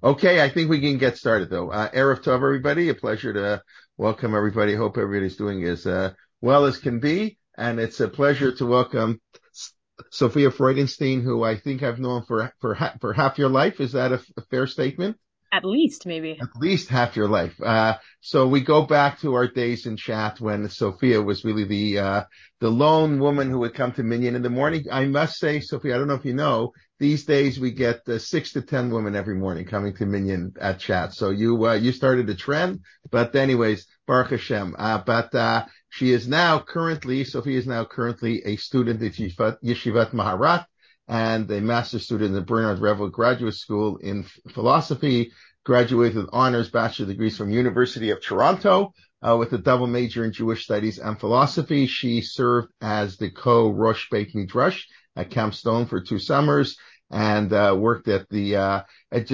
Okay, I think we can get started though. Erev Tov, everybody. A pleasure to welcome everybody. Hope everybody's doing as well as can be. And it's a pleasure to welcome Sophia Freudenstein, who I think I've known for half your life. Is that a fair statement? At least, maybe. At least half your life. So we go back to our days in chat when Sophia was really the lone woman who would come to Minyan in the morning. I must say, Sophia, I don't know if you know, these days we get 6 to 10 women every morning coming to Minyan at chat. So you started a trend, but anyways, Baruch Hashem. Sophia is now currently a student at Yeshivat Maharat and a master's student at Bernard Revel Graduate School in philosophy. Graduated with honors bachelor degrees from University of Toronto with a double major in Jewish studies and philosophy. She served as the co-Rosh Beit Midrash at Camp Stone for 2 summers and worked at the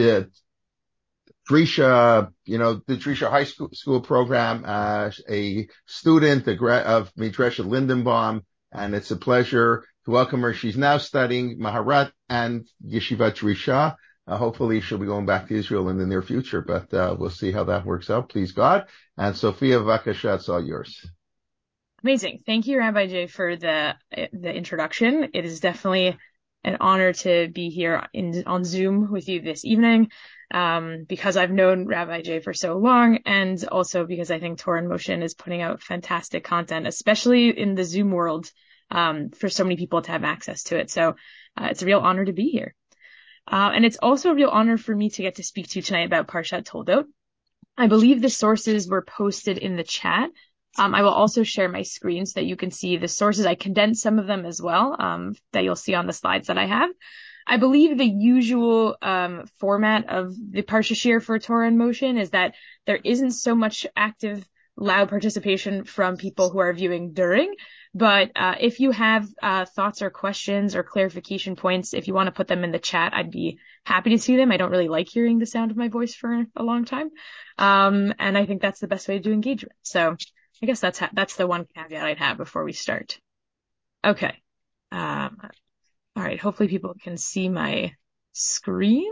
Drisha, the Drisha High School program as a student of Midrash at Lindenbaum, and it's a pleasure to welcome her. She's now studying Maharat and Yeshivat Drisha. Hopefully she'll be going back to Israel in the near future, but we'll see how that works out, please God. And Sophia, Vakasha, it's all yours. Amazing. Thank you, Rabbi Jay, for the introduction. It is definitely an honor to be here on Zoom with you this evening, because I've known Rabbi Jay for so long, and also because I think Torah in Motion is putting out fantastic content, especially in the Zoom world, for so many people to have access to it. So it's a real honor to be here. And it's also a real honor for me to get to speak to you tonight about Parshat Toldot. I believe the sources were posted in the chat. I will also share my screen so that you can see the sources. I condensed some of them as well, that you'll see on the slides that I have. I believe the usual format of the Parsha Shir for Torah in Motion is that there isn't so much active, loud participation from people who are viewing during. But if you have thoughts or questions or clarification points, if you want to put them in the chat, I'd be happy to see them. I don't really like hearing the sound of my voice for a long time. And I think that's the best way to do engagement. So I guess that's the one caveat I'd have before we start. Okay. All right. Hopefully people can see my screen.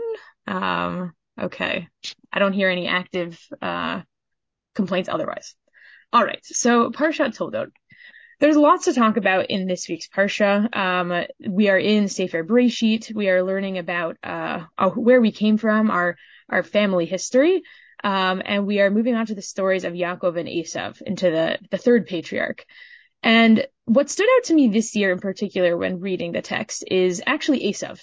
Okay. I don't hear any active complaints otherwise. All right. So Parshat Toldot. There's lots to talk about in this week's Parsha. We are in Sefer Bereshit. We are learning about where we came from, our family history, and we are moving on to the stories of Yaakov and Esav into the third patriarch. And what stood out to me this year in particular when reading the text is actually Esav.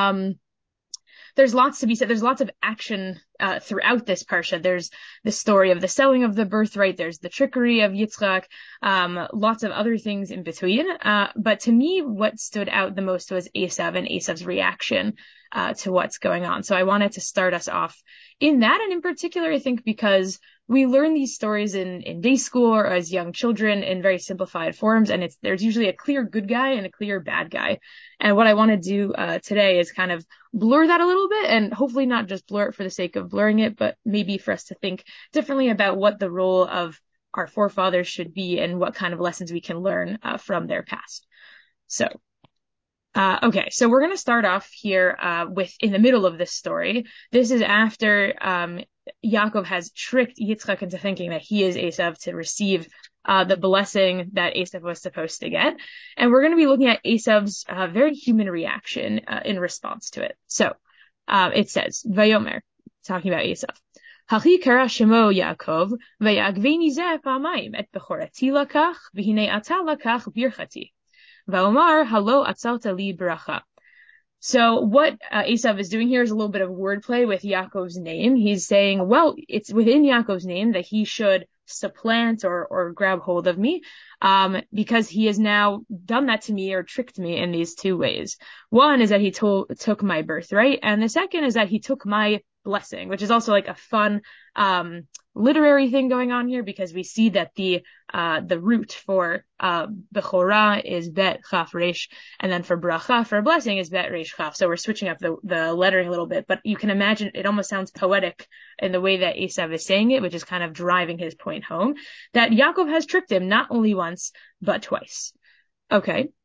There's lots to be said. There's lots of action throughout this parsha. There's the story of the selling of the birthright. There's the trickery of Yitzchak. Lots of other things in between. But to me, what stood out the most was Esav and Esav's reaction to what's going on. So I wanted to start us off in that, and in particular, I think because we learn these stories in day school or as young children in very simplified forms, and there's usually a clear good guy and a clear bad guy. And what I want to do today is kind of blur that a little bit, and hopefully not just blur it for the sake of blurring it, but maybe for us to think differently about what the role of our forefathers should be and what kind of lessons we can learn from their past. So, okay, so we're going to start off here in the middle of this story. This is after Yaakov has tricked Yitzchak into thinking that he is Esav to receive the blessing that Esav was supposed to get. And we're going to be looking at Esav's very human reaction in response to it. So it says, Vayomer, talking about Esav. Hachi kara shemo Yaakov, vayagveni zeh pa'amayim et bechorati lakach, v'hinei ata lakach birchati. Vaomar halo atzalta li bracha. So what Esav is doing here is a little bit of wordplay with Yaakov's name. He's saying, well, it's within Yaakov's name that he should supplant or grab hold of me, because he has now done that to me or tricked me in these 2 ways. One is that he took my birthright, and the second is that he took my blessing, which is also like a fun literary thing going on here, because we see that the root for bechorah is bet chaf resh, and then for bracha, for blessing, is bet resh chaf. So we're switching up the lettering a little bit, but you can imagine it almost sounds poetic in the way that Esav is saying it, which is kind of driving his point home that Yaakov has tricked him not only once but twice. Okay.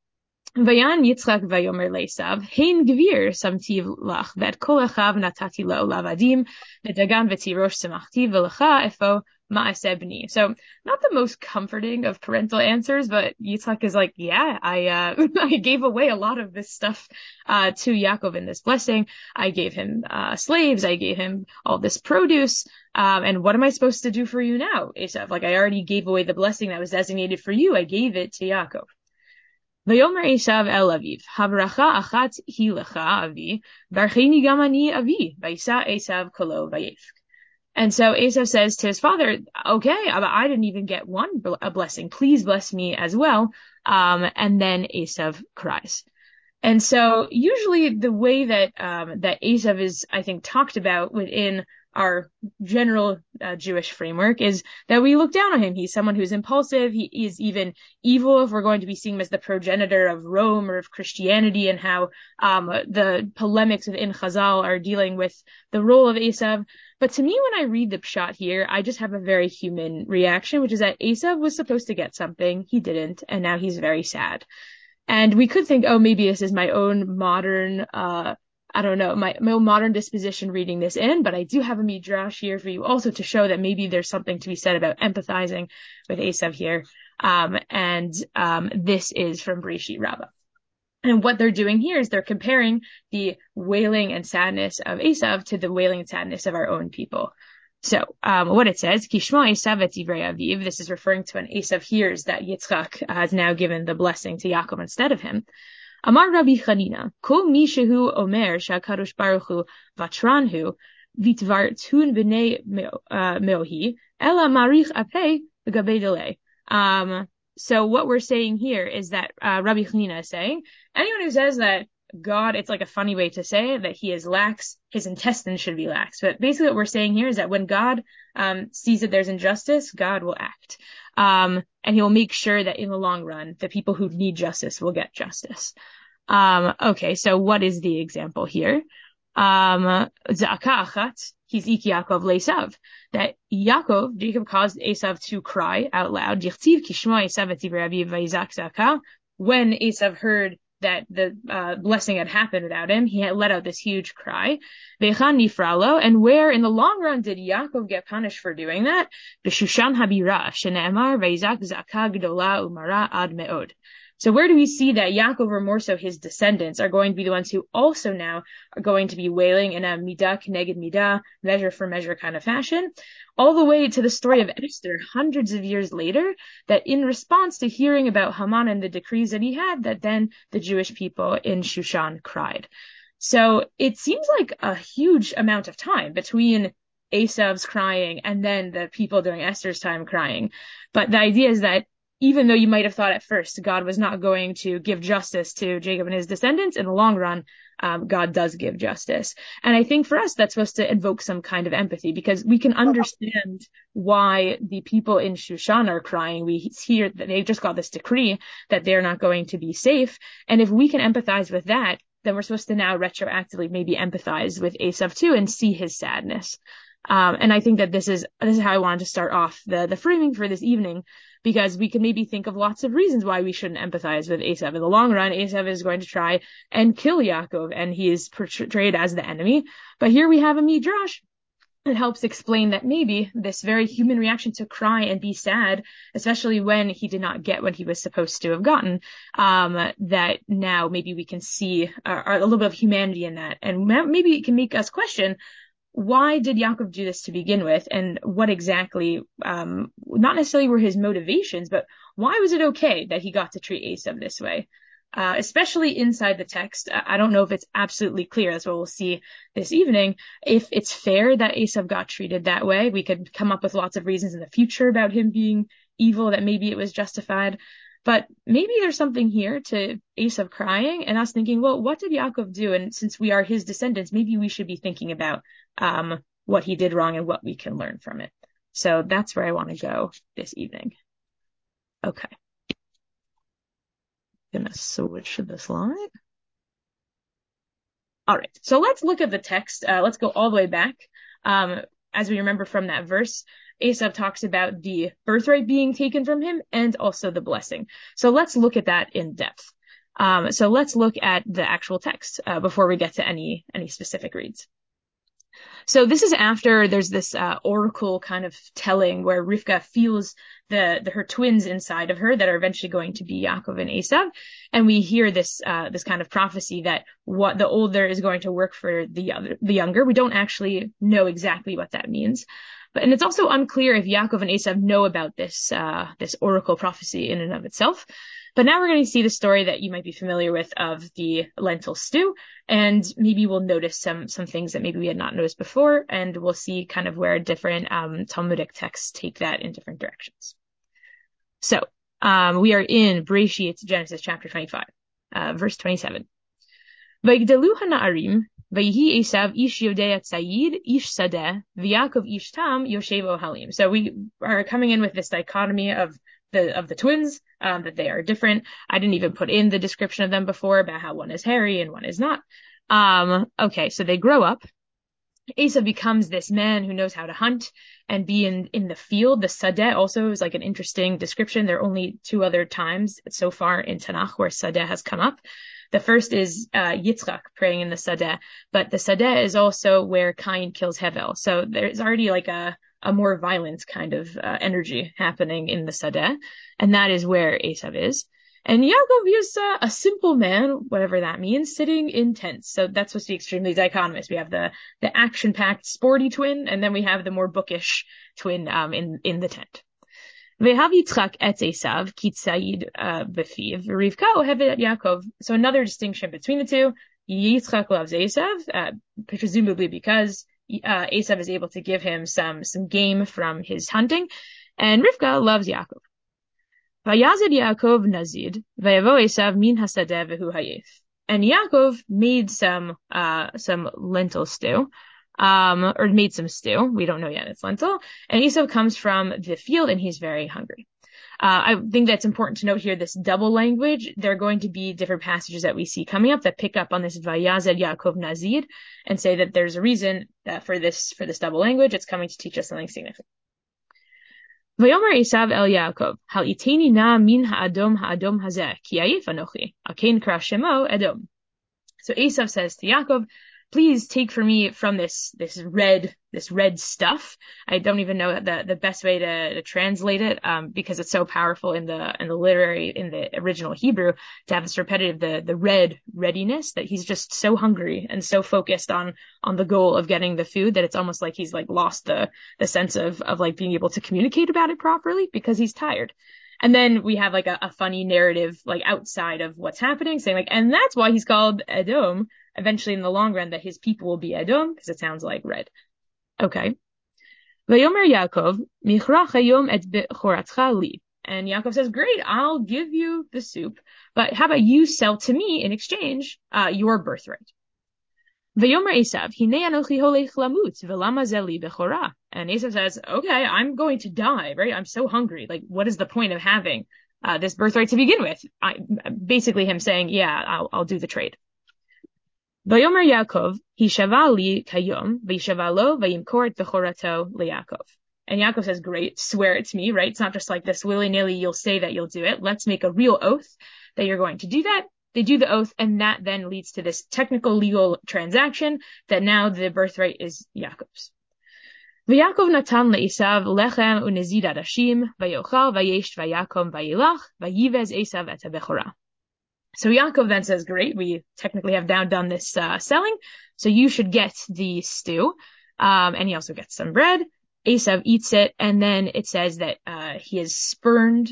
Vayan Yitzchak vayomer le'esav, hein gvir samtiv lach, v'et kol achav natati lo lavadim, v'dagan v'tirosh samachti, v'lecha efo ma'aseh b'ni. So not the most comforting of parental answers, but Yitzchak is like, yeah, I gave away a lot of this stuff to Yaakov in this blessing. I gave him slaves, I gave him all this produce, and what am I supposed to do for you now, Esav? Like I already gave away the blessing that was designated for you. I gave it to Yaakov. ויאמר עשיו אל אביו, הברכה אחת היא לך, אבי, ברכני גם אני, אבי, וישא עשיו קולו ויפק. And so Esav says to his father, okay, I didn't even get a blessing. Please bless me as well. And then Esav cries. And so usually the way that Esav is, I think, talked about within our general Jewish framework is that we look down on him. He's someone who's impulsive. He is even evil if we're going to be seeing him as the progenitor of Rome or of Christianity, and how the polemics within Chazal are dealing with the role of Esav. But to me, when I read the pshat here, I just have a very human reaction, which is that Esav was supposed to get something. He didn't, and now he's very sad. And we could think, oh, maybe this is my own modern, I don't know, my own modern disposition reading this in, but I do have a midrash here for you also to show that maybe there's something to be said about empathizing with Esav here. This is from Breshit Rabbah. And what they're doing here is they're comparing the wailing and sadness of Esav to the wailing and sadness of our own people. So, what it says, Kishma Esav et divrei aviv, this is referring to when Esav hears that Yitzchak has now given the blessing to Yaakov instead of him. Amar Rabbi Chanina, Kol mi shehu omer shakadosh baruch hu vatranhu vitvartun b'nei meohi ela marich apei v'gabei delay. So what we're saying here is that Rabbi Chanina is saying, anyone who says that God, it's like a funny way to say it, that he is lax, his intestines should be lax. But basically what we're saying here is that when God sees that there's injustice, God will act. And he will make sure that in the long run, the people who need justice will get justice. Okay, so what is the example here? Za'aka achat, hiz'ik Yaakov le'esav. That Jacob caused Esav to cry out loud. Yichtiv kishma Esav et divrei aviv vayizak za'aka. When Esav heard that the blessing had happened without him, he had let out this huge cry. Ve'chan nifralo, and where in the long run did Yaakov get punished for doing that? B'shushan habira, shene'emar vayizak za'aka gdola umara ad me'od. So where do we see that Yaakov, or more so his descendants, are going to be the ones who also now are going to be wailing in a midah k'neged midah, measure for measure kind of fashion, all the way to the story of Esther hundreds of years later, that in response to hearing about Haman and the decrees that he had, that then the Jewish people in Shushan cried. So it seems like a huge amount of time between Esav's crying and then the people during Esther's time crying. But the idea is that even though you might have thought at first God was not going to give justice to Jacob and his descendants, in the long run, God does give justice. And I think for us, that's supposed to invoke some kind of empathy, because we can understand why the people in Shushan are crying. We hear that they just got this decree that they're not going to be safe. And if we can empathize with that, then we're supposed to now retroactively maybe empathize with Esav too and see his sadness. And I think that this is how I wanted to start off the framing for this evening, because we can maybe think of lots of reasons why we shouldn't empathize with Esav. In the long run, Esav is going to try and kill Yaakov, and he is portrayed as the enemy. But here we have a midrash that helps explain that maybe this very human reaction to cry and be sad, especially when he did not get what he was supposed to have gotten, that now maybe we can see a little bit of humanity in that. And maybe it can make us question, why did Yaakov do this to begin with? And what exactly, not necessarily were his motivations, but why was it okay that he got to treat Esav this way? Especially inside the text. I don't know if it's absolutely clear. That's what we'll see this evening. If it's fair that Esav got treated that way, we could come up with lots of reasons in the future about him being evil, that maybe it was justified. But maybe there's something here to Esav crying and us thinking, well, what did Yaakov do? And since we are his descendants, maybe we should be thinking about what he did wrong and what we can learn from it. So that's where I want to go this evening. Okay. Gonna switch to the slide. All right. So let's look at the text. Let's go all the way back. As we remember from that verse, Esav talks about the birthright being taken from him and also the blessing. So let's look at that in depth. So let's look at the actual text before we get to any specific reads. So this is after there's this oracle kind of telling where Rivka feels her twins inside of her that are eventually going to be Yaakov and Esav, and we hear this kind of prophecy that what the older is going to work for the younger. We don't actually know exactly what that means, and it's also unclear if Yaakov and Esav know about this oracle prophecy in and of itself. But now we're going to see the story that you might be familiar with of the lentil stew, and maybe we'll notice some things that maybe we had not noticed before, and we'll see kind of where different Talmudic texts take that in different directions. So we are in Bereshit, Genesis chapter 25, verse 27. Vayigdalu hana'arim, vayhi Esav ish yodea tzayid, ish sadeh, v'Yaakov ish tam, yoshev ohalim. So we are coming in with this dichotomy of the twins, that they are different. I didn't even put in the description of them before about how one is hairy and one is not. Okay, so they grow up. Esav becomes this man who knows how to hunt and be in the field. The sadeh also is like an interesting description. There are only two other times so far in Tanakh where sadeh has come up. The first is Yitzchak praying in the sadeh, but the sadeh is also where Cain kills Hevel. So there's already like a more violent kind of energy happening in the sadeh, and that is where Esav is. And Yaakov is a simple man, whatever that means, sitting in tents. So that's supposed to be extremely dichotomous. We have the action-packed, sporty twin, and then we have the more bookish twin in the tent. Ve'hav Yitzchak et Esav ki tzayid b'fiv, Rivka ohevet et Yaakov. So another distinction between the two. Yitzchak loves Esav, presumably because Esav is able to give him some game from his hunting, and Rivka loves Yaakov. Vayazid Yaakov nazid, vayavo Esav min hasadeh v'hu hayef. And Yaakov made some lentil stew, or made some stew. We don't know yet, it's lentil. And Esav comes from the field and he's very hungry. I think that's important to note here, this double language. There are going to be different passages that we see coming up that pick up on this Vayazed Yaakov Nazid and say that there's a reason for this double language. It's coming to teach us something significant. Vayomer Esav el Yaakov, hal iteni na min ha'adom hazeh, ki ayif anochi, akein kra shemo Edom. So Esav says to Yaakov, please take for me from this red stuff. I don't even know the best way to translate it, because it's so powerful in the original Hebrew to have this repetitive, the red readiness, that he's just so hungry and so focused on the goal of getting the food that it's almost like he's like lost the sense of like being able to communicate about it properly because he's tired. And then we have like a funny narrative like outside of what's happening saying like, and that's why he's called Edom, eventually in the long run, that his people will be Edom, because it sounds like red. Okay. Vayomer Yaakov, michrach hayom et bechoratcha li. And Yaakov says, great, I'll give you the soup, but how about you sell to me in exchange your birthright? Vayomer Esav, hinei anochi holech lamut, v'lama ze li bechorah. And Esav says, okay, I'm going to die, right? I'm so hungry. Like, what is the point of having this birthright to begin with? Basically him saying, yeah, I'll do the trade. Vayomer Yaakov, hishava li kayom, v'yishava lo, v'yimkor et bechorato leYaakov. And Yaakov says, great, swear it to me, right? It's not just like this willy-nilly, you'll say that you'll do it. Let's make a real oath that you're going to do that. They do the oath, and that then leads to this technical legal transaction that now the birthright is Yaakov's. V'Yaakov natan le'Esav lechem u'nezid adashim, v'yochal v'yesh v'yakom v'yilach, v'yivez Esav et ha'bechorah. So Yaakov then says, great, we technically have now done this selling, so you should get the stew, and he also gets some bread. Esav eats it, and then it says that he has spurned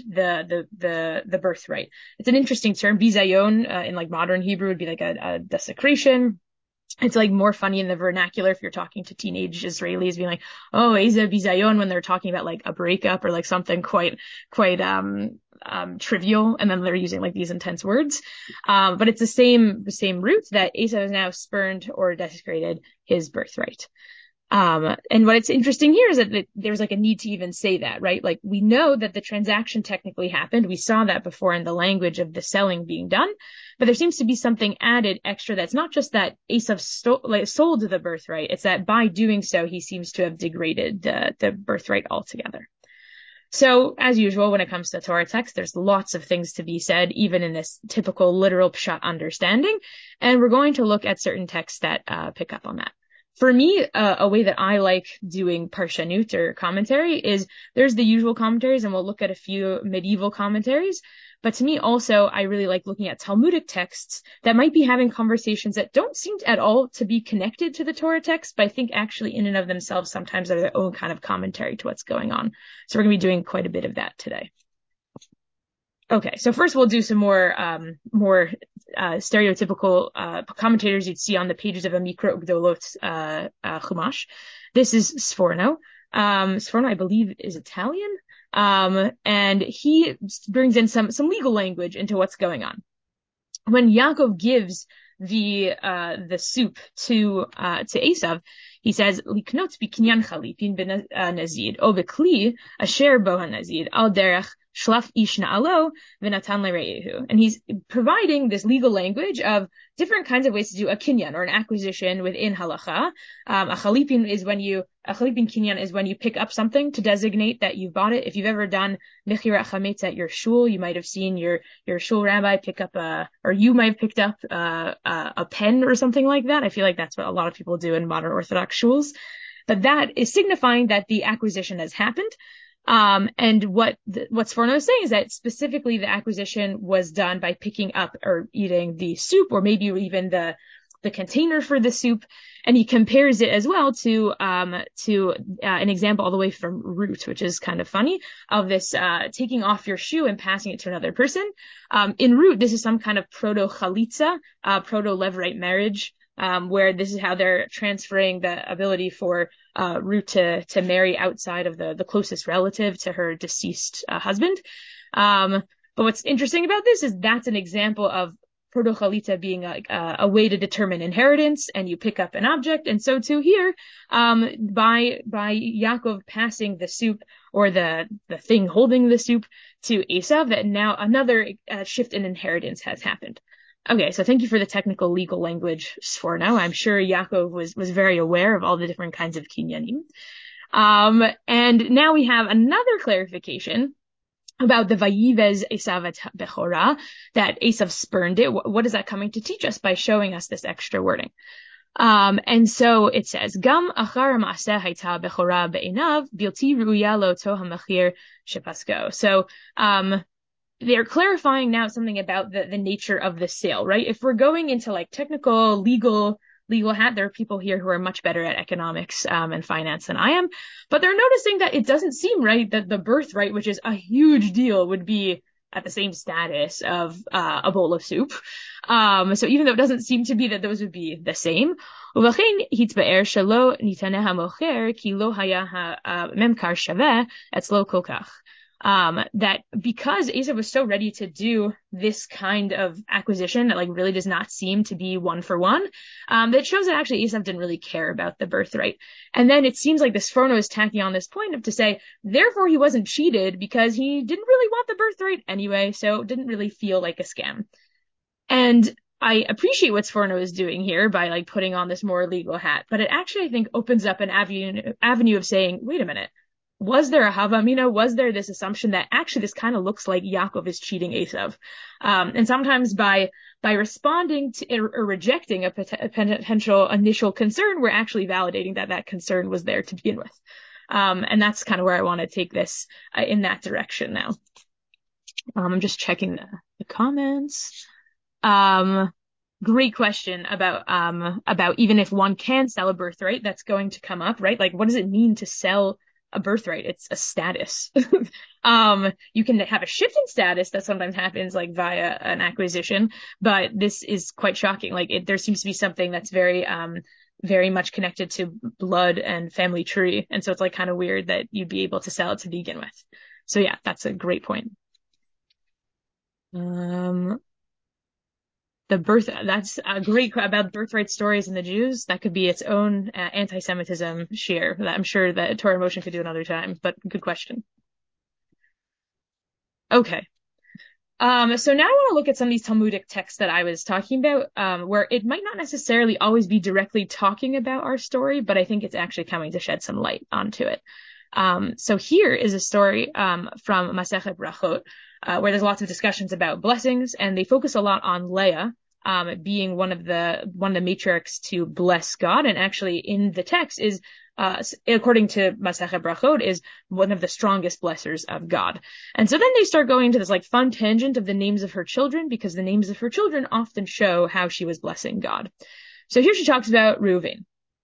the birthright. It's an interesting term. Bizayon in like modern Hebrew would be like a desecration. It's like more funny in the vernacular if you're talking to teenage Israelis being like, oh, Esav bizayon, when they're talking about like a breakup or like something quite trivial, and then they're using like these intense words. But it's the same root that Esav has now spurned or desecrated his birthright. And what's interesting here is that there's like a need to even say that, right? Like we know that the transaction technically happened. We saw that before in the language of the selling being done, but there seems to be something added extra that's not just that Esav sold the birthright. It's that by doing so, he seems to have degraded the birthright altogether. So, as usual, when it comes to Torah text, there's lots of things to be said, even in this typical literal pshat understanding. And we're going to look at certain texts that pick up on that. For me, a way that I like doing parshanut or commentary is there's the usual commentaries, and we'll look at a few medieval commentaries. But to me also, I really like looking at Talmudic texts that might be having conversations that don't seem at all to be connected to the Torah text, but I think actually in and of themselves sometimes are their own kind of commentary to what's going on. So we're going to be doing quite a bit of that today. Okay, so first we'll do some more stereotypical commentators you'd see on the pages of a Mikra Ugdolot Chumash. This is Sforno. Sforno, I believe, is Italian. And he brings in some legal language into what's going on. When Yaakov gives the soup to Esav, he says, "Liknot bikinyan chalipin ben nazid, o bekli asher bo hanazid al derech shlaf ish na'alo v'natan le'reyehu." And he's providing this legal language of different kinds of ways to do a kinyan or an acquisition within halacha. A chalipin kinyan is when you pick up something to designate that you've bought it. If you've ever done mechirat chametz at your shul, you might have seen your shul rabbi pick up or you might have picked up a pen or something like that. I feel like that's what a lot of people do in modern Orthodox shuls. But that is signifying that the acquisition has happened. And what Sforno is saying is that specifically the acquisition was done by picking up or eating the soup, or maybe even the container for the soup. And he compares it as well to an example all the way from Ruth, which is kind of funny, of this taking off your shoe and passing it to another person. In Ruth, this is some kind of proto-chalitza, proto-levirate marriage, where this is how they're transferring the ability for Ruth to marry outside of the closest relative to her deceased husband. But what's interesting about this is that's an example of proto-chalitza being a way to determine inheritance, and you pick up an object. And so too here, by Yaakov passing the soup or the thing holding the soup to Esav, that now another shift in inheritance has happened. Okay, so thank you for the technical legal language for now. I'm sure Yaakov was very aware of all the different kinds of kinyanim. And now we have another clarification about the Vayivez Esav et Bechora, that Esav spurned it. What is that coming to teach us by showing us this extra wording? And so it says, Gam achar ma'aseh hayta bechora be'enav, bilti ruya lo to hamachir shepasko. So, they're clarifying now something about the nature of the sale, right? If we're going into like technical legal hat, there are people here who are much better at economics and finance than I am, but they're noticing that it doesn't seem right that the birthright, which is a huge deal, would be at the same status of a bowl of soup. So even though it doesn't seem to be that those would be the same, that because Esav was so ready to do this kind of acquisition that like really does not seem to be one for one, that shows that actually Esav didn't really care about the birthright. And then it seems like the Sforno is tacking on this point of to say, therefore he wasn't cheated because he didn't really want the birthright anyway, so it didn't really feel like a scam. And I appreciate what Sforno is doing here by like putting on this more legal hat, but it actually I think opens up an avenue of saying, wait a minute, was there a Havamina? Was there this assumption that actually this kind of looks like Yaakov is cheating Esav? And sometimes by responding to or rejecting a potential initial concern, we're actually validating that concern was there to begin with. And that's kind of where I want to take this in that direction now. I'm just checking the comments. Great question about even if one can sell a birthright, that's going to come up, right? Like, what does it mean to sell a birthright? It's a status. You can have a shift in status that sometimes happens like via an acquisition, but this is quite shocking. Like there seems to be something that's very much connected to blood and family tree. And so it's like kind of weird that you'd be able to sell it to begin with. So yeah, that's a great point. That's a great about birthright stories and the Jews. That could be its own anti-Semitism share. That I'm sure that Torah Motion could do another time, but good question. Okay. So now I want to look at some of these Talmudic texts that I was talking about, where it might not necessarily always be directly talking about our story, but I think it's actually coming to shed some light onto it. So here is a story from Masechet Brachot, where there's lots of discussions about blessings, and they focus a lot on Leah being one of the matriarchs to bless God, and actually in the text is, according to Masechet Brachot, is one of the strongest blessers of God. And so then they start going to this like fun tangent of the names of her children, because the names of her children often show how she was blessing God. So here she talks about Reuven.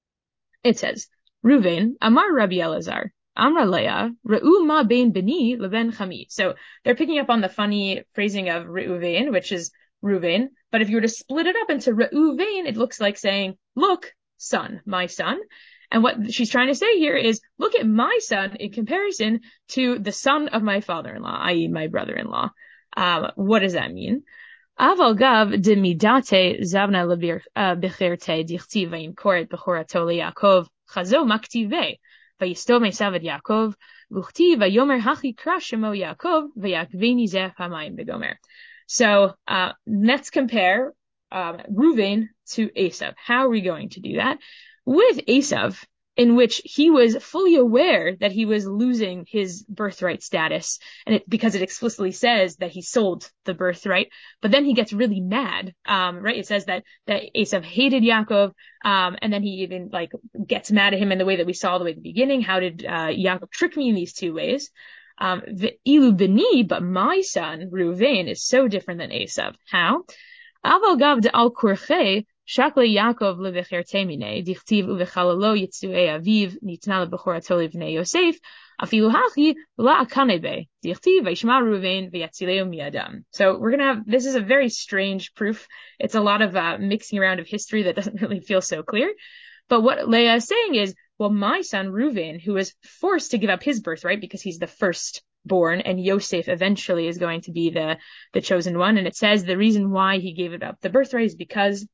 It says, Reuven, Amar Rabbi Elazar, Amra Leah, Re'u ma bein beni leben chami. So they're picking up on the funny phrasing of Reuven, which is Reuven. But if you were to split it up into Reuven, it looks like saying, look, son, my son. And what she's trying to say here is, look at my son in comparison to the son of my father-in-law, i.e. my brother-in-law. What does that mean? Aval gav de midate zavna lebecherte dichti vayimkoret bechorato leYaakov chazo maktive vayisto mesav et Yaakov vuchti vayomer hachi kra shemo Yaakov vayakveni zeh hamayim begomer. So let's compare Reuven to Esav. How are we going to do that? With Esav, in which he was fully aware that he was losing his birthright status, and because it explicitly says that he sold the birthright, but then he gets really mad, right? It says that Esav hated Yaakov, and then he even like gets mad at him in the way that we saw all the way at the beginning. How did Yaakov trick me in these two ways? Ilu beni, but my son Reuven is so different than Esav. How? Aval gav de al kurche Shakle Yaakov levecherte mine, dichtiv uvechalalo yitzuei aviv, nitna lebechorato levnei Yosef, afilu hachi la akanebe, dichtiv vayishma Reuven v'yatzileu miyadam. So we're gonna have, this is a very strange proof. It's a lot of mixing around of history that doesn't really feel so clear. But what Leah is saying is, well, my son Reuven, who was forced to give up his birthright because he's the firstborn, and Yosef eventually is going to be the chosen one. And it says the reason why he gave it up the birthright is because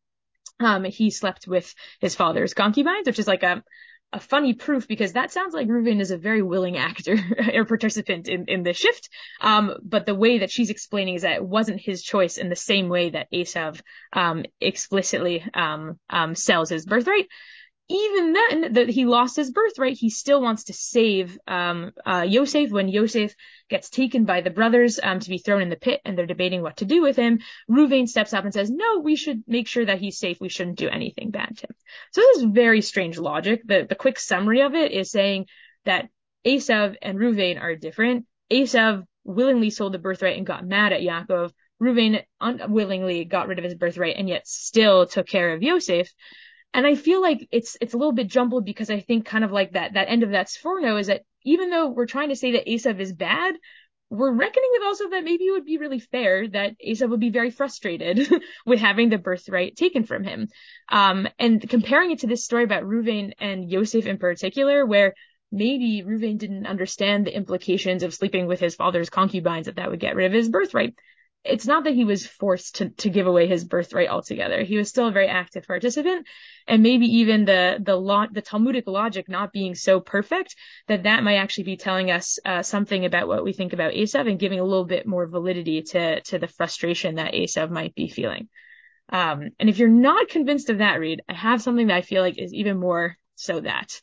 he slept with his father's concubines, which is like a funny proof, because that sounds like Reuven is a very willing actor or participant in this shift. But the way that she's explaining is that it wasn't his choice in the same way that Esav explicitly sells his birthright. Even then, that he lost his birthright, he still wants to save Yosef. When Yosef gets taken by the brothers to be thrown in the pit, and they're debating what to do with him, Reuven steps up and says, no, we should make sure that he's safe. We shouldn't do anything bad to him. So this is very strange logic. The quick summary of it is saying that Esav and Reuven are different. Esav willingly sold the birthright and got mad at Yaakov. Reuven unwillingly got rid of his birthright and yet still took care of Yosef. And I feel like it's a little bit jumbled, because I think kind of like that end of that sforno is that even though we're trying to say that Esav is bad, we're reckoning with also that maybe it would be really fair that Esav would be very frustrated with having the birthright taken from him. And comparing it to this story about Reuven and Yosef in particular, where maybe Reuven didn't understand the implications of sleeping with his father's concubines, that would get rid of his birthright. It's not that he was forced to give away his birthright altogether. He was still a very active participant, and maybe even the Talmudic logic not being so perfect, that might actually be telling us something about what we think about Esav, and giving a little bit more validity to the frustration that Esav might be feeling. And if you're not convinced of that, Reed, I have something that I feel like is even more so that.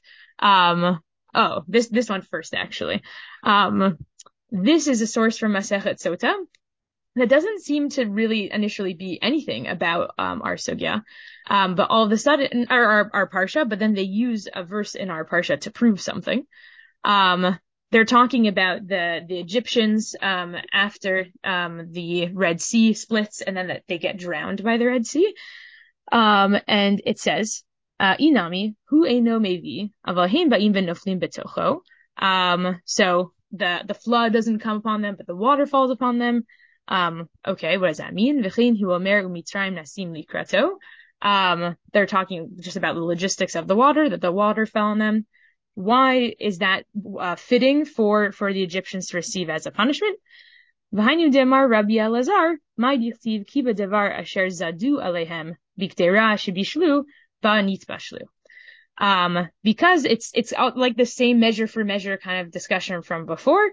This one first, actually. This is a source from Masechet Sota that doesn't seem to really initially be anything about our sugya, but all of a sudden, our parsha, but then they use a verse in our parsha to prove something. They're talking about the Egyptians after the Red Sea splits, and then that they get drowned by the Red Sea. And it says, Inami, hu eino mevi, avahim ba'im v'noflim betocho. So the flood doesn't come upon them, but the water falls upon them. Okay, what does that mean? V'chein hu omer u'mitzrayim nasim likrato. They're talking just about the logistics of the water, that the water fell on them. Why is that fitting for the Egyptians to receive as a punishment? V'hainu demar Rabbi Elazar, my dichtiv kiba devar asher zadu alehem b'ktera shebishlu ba'nitbashlu. Because it's like the same measure for measure kind of discussion from before.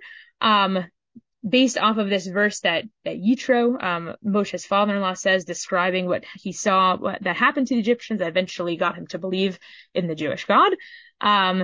Based off of this verse that Yitro, Moshe's father-in-law, says, describing what he saw, what that happened to the Egyptians that eventually got him to believe in the Jewish God.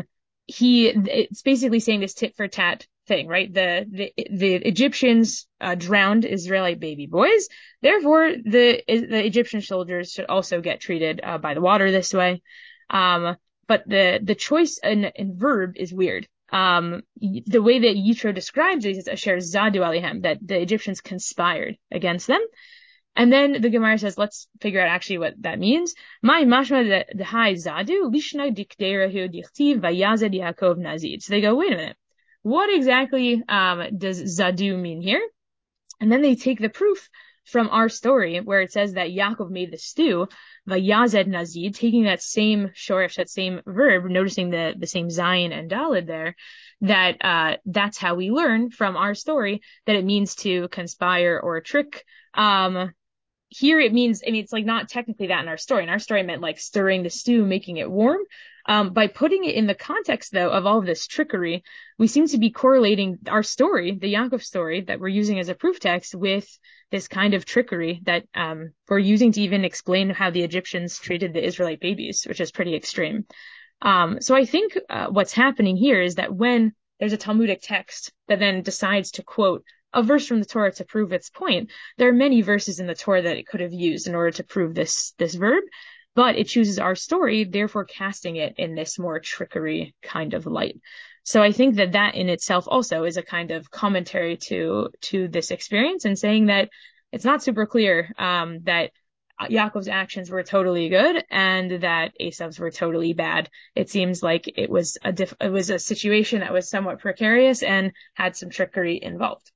it's basically saying this tit for tat thing, right? The Egyptians drowned Israelite baby boys. Therefore, the Egyptian soldiers should also get treated by the water this way. But the choice in verb is weird. The way that Yitro describes it is Asher Zadu Alihem, that the Egyptians conspired against them. And then the Gemara says, let's figure out actually what that means. My mashma the hai zadu lishna dikderahu dichtiv vayazed Yaakov nazid. So they go, wait a minute, what exactly does zadu mean here? And then they take the proof from our story where it says that Yaakov made the stew, vayazed nazid, taking that same shorish, that same verb, noticing the same zayin and dalid there, that that's how we learn from our story that it means to conspire or trick. Here it means, I mean, it's like not technically that in our story. In our story, it meant like stirring the stew, making it warm. By putting it in the context, though, of all of this trickery, we seem to be correlating our story, the Yaakov story that we're using as a proof text, with this kind of trickery that we're using to even explain how the Egyptians treated the Israelite babies, which is pretty extreme. So I think what's happening here is that when there's a Talmudic text that then decides to quote a verse from the Torah to prove its point, there are many verses in the Torah that it could have used in order to prove this verb, but it chooses our story, therefore casting it in this more trickery kind of light. So I think that in itself also is a kind of commentary to this experience, and saying that it's not super clear that Yaakov's actions were totally good and that Esav's were totally bad. It seems like it was a situation that was somewhat precarious and had some trickery involved.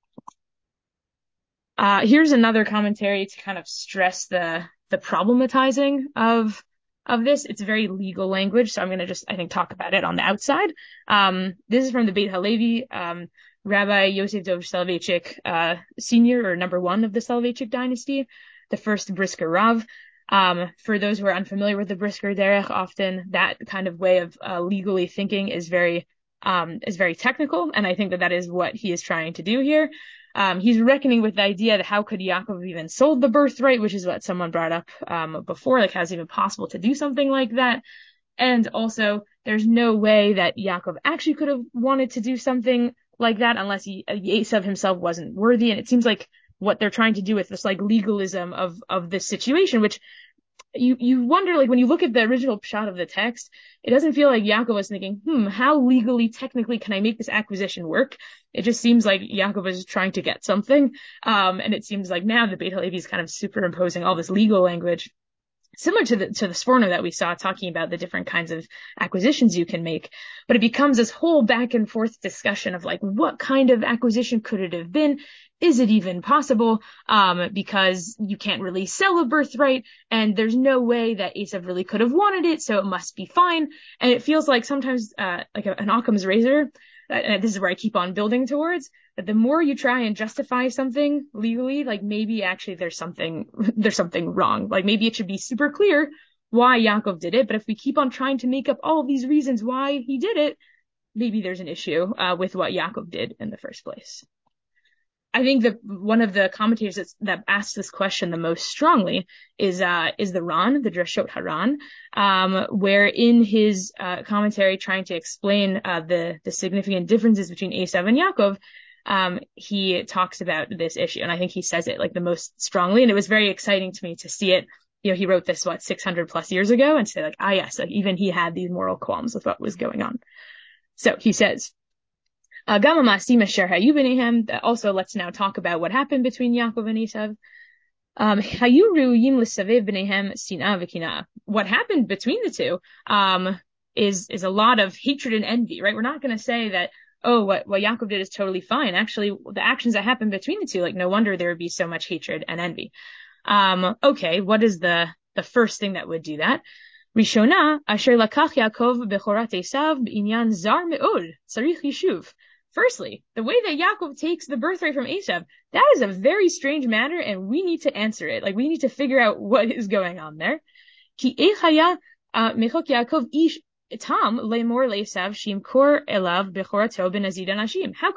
Here's another commentary to kind of stress the problematizing of this. It's very legal language, so I'm going to just, I think, talk about it on the outside. This is from the Beit Halevi, Rabbi Yosef Dov Soloveitchik, senior or number one of the Soloveitchik dynasty, the first Brisker Rav. For those who are unfamiliar with the Brisker Derech, often that kind of way of legally thinking is very technical, and I think that is what he is trying to do here. He's reckoning with the idea that how could Yaakov have even sold the birthright, which is what someone brought up before, like how is it even possible to do something like that? And also, there's no way that Yaakov actually could have wanted to do something like that unless Esav himself wasn't worthy. And it seems like what they're trying to do with this like legalism of this situation, which you wonder, like when you look at the original shot of the text, it doesn't feel like Yaakov was thinking, how legally, technically can I make this acquisition work? It just seems like Yaakov is trying to get something. And it seems like now the Beit Halevi is kind of superimposing all this legal language, similar to the Sforno that we saw, talking about the different kinds of acquisitions you can make. But it becomes this whole back and forth discussion of like, what kind of acquisition could it have been? Is it even possible? Because you can't really sell a birthright, and there's no way that Esav really could have wanted it, so it must be fine. And it feels like sometimes, like an Occam's razor, and this is where I keep on building towards, that the more you try and justify something legally, like maybe actually there's something wrong. Like maybe it should be super clear why Yaakov did it, but if we keep on trying to make up all of these reasons why he did it, maybe there's an issue with what Yaakov did in the first place. I think that one of the commentators that asks this question the most strongly is the Ran, the Drashot Haran, where in his commentary trying to explain the significant differences between Esav and Yaakov, he talks about this issue, and I think he says it like the most strongly, and it was very exciting to me to see it. You know, he wrote this 600 plus years ago, and say like, yes, like even he had these moral qualms with what was going on. So he says, also, let's now talk about what happened between Yaakov and Esav. What happened between the two is a lot of hatred and envy, right? We're not going to say that, what Yaakov did is totally fine. Actually, the actions that happened between the two, like no wonder there would be so much hatred and envy. Okay, what is the first thing that would do that? Rishona, asher lakach Yaakov bechorat Esav b'inyan zar me'od, tzarich yishuv. Firstly, the way that Yaakov takes the birthright from Esav, that is a very strange matter, and we need to answer it. Like, we need to figure out what is going on there. Ki echaya mechok Yaakov ish tam lemor le'Esav shimkor elav bechorato benazid anashim. How could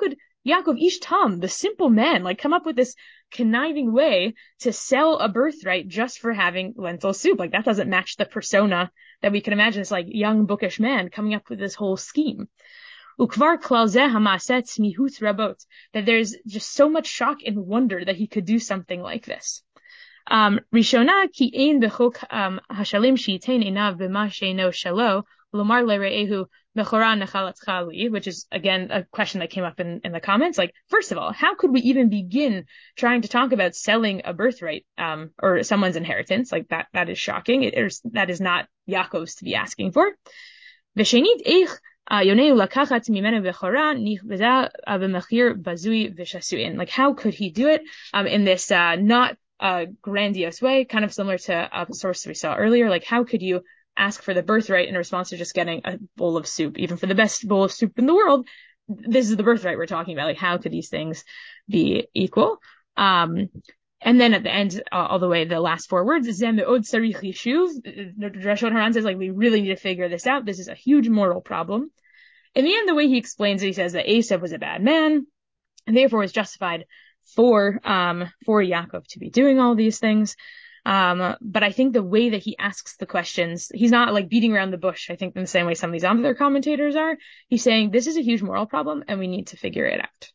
Yaakov ish tam, the simple man, like come up with this conniving way to sell a birthright just for having lentil soup. Like that doesn't match the persona that we can imagine, this like young bookish man coming up with this whole scheme. Ukvar klal zeh hamaset smihut rabot, that there's just so much shock and wonder that he could do something like this. Rishona ki ein bechok hashalim sheitein einav b'ma sheino shalo lomar lere'ehu mechora nechalatcha li, which is again a question that came up in the comments. Like, first of all, how could we even begin trying to talk about selling a birthright or someone's inheritance? Like that is shocking. That is not Yaakov's to be asking for. V'shenit eich yoneu lakachat mimenu bechora nichbeza b'mechir bazui v'shasuin. Like, how could he do it in this not grandiose way, kind of similar to a source we saw earlier? Like, how could you ask for the birthright in response to just getting a bowl of soup? Even for the best bowl of soup in the world, this is the birthright we're talking about. Like, how could these things be equal? And then at the end, all the way, the last four words, Zem me'od sarich yishuv. Rashon Haran says, like, we really need to figure this out. This is a huge moral problem. In the end, the way he explains it, he says that Esav was a bad man, and therefore was justified for Yaakov to be doing all these things. But I think the way that he asks the questions, he's not like beating around the bush, I think, in the same way some of these other commentators are. He's saying this is a huge moral problem and we need to figure it out.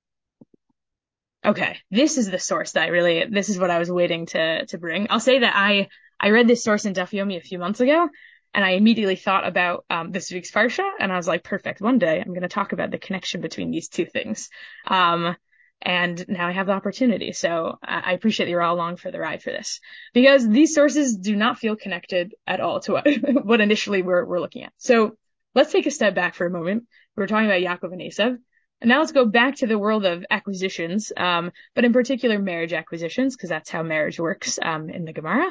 Okay, this is the source that this is what I was waiting to bring. I'll say that I read this source in Daf Yomi a few months ago, and I immediately thought about this week's Parsha, and I was like, perfect, one day I'm going to talk about the connection between these two things. And now I have the opportunity. So I appreciate that you're all along for the ride for this, because these sources do not feel connected at all to what initially we're looking at. So let's take a step back for a moment. We were talking about Yaakov and Esav. And now let's go back to the world of acquisitions, but in particular marriage acquisitions, because that's how marriage works in the Gemara.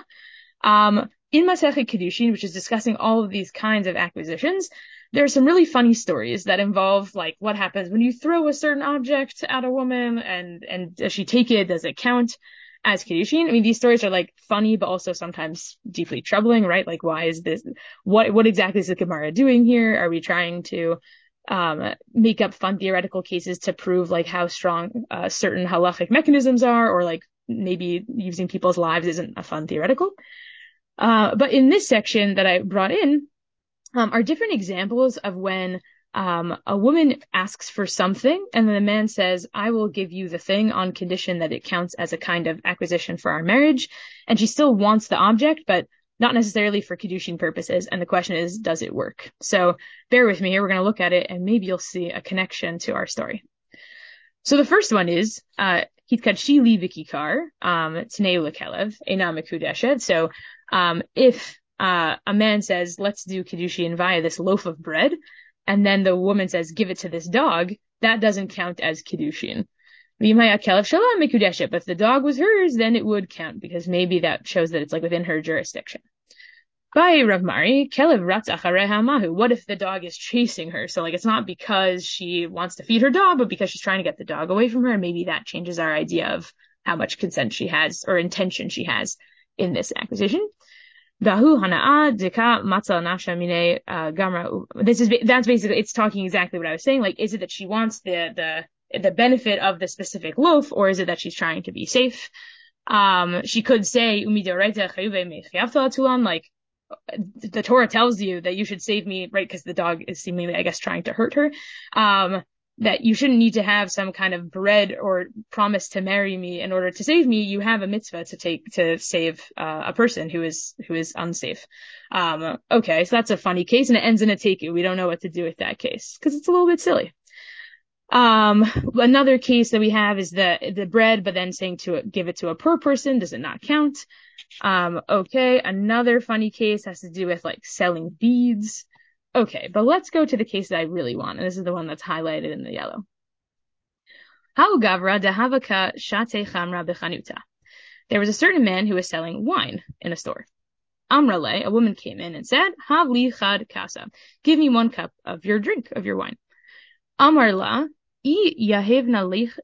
In Masechet Kedushin, which is discussing all of these kinds of acquisitions, there are some really funny stories that involve like what happens when you throw a certain object at a woman, and does she take it? Does it count as Kedushin? I mean, these stories are like funny, but also sometimes deeply troubling, right? Like, why is this? What exactly is the Gemara doing here? Are we trying to make up fun theoretical cases to prove like how strong certain halachic mechanisms are, or like maybe using people's lives isn't a fun theoretical? But in this section that I brought in are different examples of when a woman asks for something and then the man says, I will give you the thing on condition that it counts as a kind of acquisition for our marriage. And she still wants the object, but not necessarily for Kiddushin purposes. And the question is, does it work? So bear with me here. We're going to look at it and maybe you'll see a connection to our story. So the first one is, Hitkadshi li v'kikar, t'neu lekelev, eina mekudeshet. So, if a man says, let's do Kiddushin via this loaf of bread, and then the woman says, give it to this dog, that doesn't count as Kiddushin. But if the dog was hers, then it would count, because maybe that shows that it's like within her jurisdiction. By Rav Mari, Kelev ratz achareha mahu. What if the dog is chasing her? So like it's not because she wants to feed her dog, but because she's trying to get the dog away from her. And maybe that changes our idea of how much consent she has or intention she has in this acquisition. Dahu hana'a dika matzah nafsha mine gamra. That's basically, it's talking exactly what I was saying. Like, is it that she wants the benefit of the specific loaf, or is it that she's trying to be safe? She could say like, the Torah tells you that you should save me, right? Because the dog is seemingly, I guess, trying to hurt her. That you shouldn't need to have some kind of bread or promise to marry me in order to save me. You have a mitzvah to save a person who is unsafe. Okay, so that's a funny case, and it ends in a teiku. We don't know what to do with that case because it's a little bit silly. Another case that we have is the bread, but then saying to give it to a poor person. Does it not count? Okay. Another funny case has to do with like selling beads. Okay. But let's go to the case that I really want. And this is the one that's highlighted in the yellow. How gavra dehavaka shate chamra bechanuta. There was a certain man who was selling wine in a store. Amrale, a woman came in and said, Havli chad kasa. Give me 1 cup of your drink, of your wine. Amarla, yahevna lich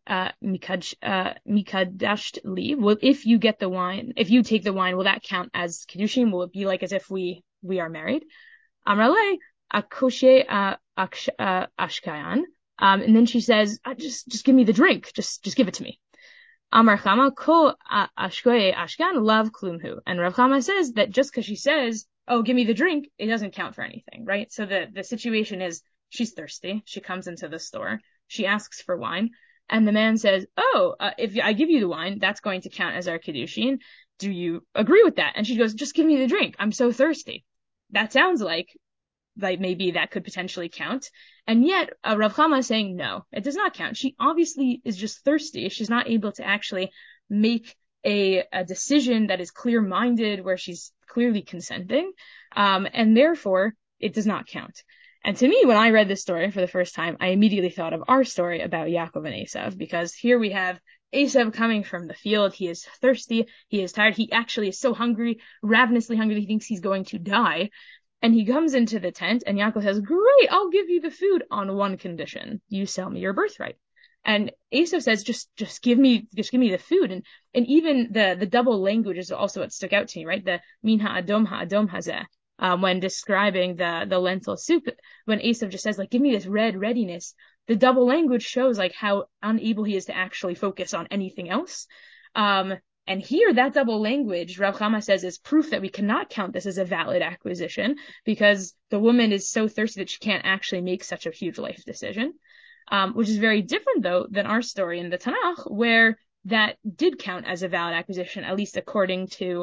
mikadasht li. Well, if you take the wine, will that count as Kiddushin? Will it be like as if we are married? Amrale, akoshe ashkayan. And then she says, just give me the drink. Just give it to me. Amar Chama ko ashkoye ashkan lav klumhu. And Rav Chama says that just because she says, oh, give me the drink, it doesn't count for anything, right? So the situation is she's thirsty. She comes into the store. She asks for wine. And the man says, oh, if I give you the wine, that's going to count as our kiddushin. Do you agree with that? And she goes, just give me the drink. I'm so thirsty. That sounds like maybe that could potentially count. And yet, Rav Chama is saying, no, it does not count. She obviously is just thirsty. She's not able to actually make a decision that is clear-minded, where she's clearly consenting. And therefore, it does not count. And to me, when I read this story for the first time, I immediately thought of our story about Yaakov and Esav, because here we have Esav coming from the field. He is thirsty. He is tired. He actually is so hungry, ravenously hungry, he thinks he's going to die. And he comes into the tent, and Yaakov says, great, I'll give you the food on one condition. You sell me your birthright. And Esav says, just give me the food. And even the double language is also what stuck out to me, right? The min ha'adom hazeh. When describing the lentil soup, when Esav just says, like, give me this red readiness, the double language shows like how unable he is to actually focus on anything else. And here, that double language, Rav Chama says, is proof that we cannot count this as a valid acquisition, because the woman is so thirsty that she can't actually make such a huge life decision, which is very different, though, than our story in the Tanakh, where that did count as a valid acquisition, at least according to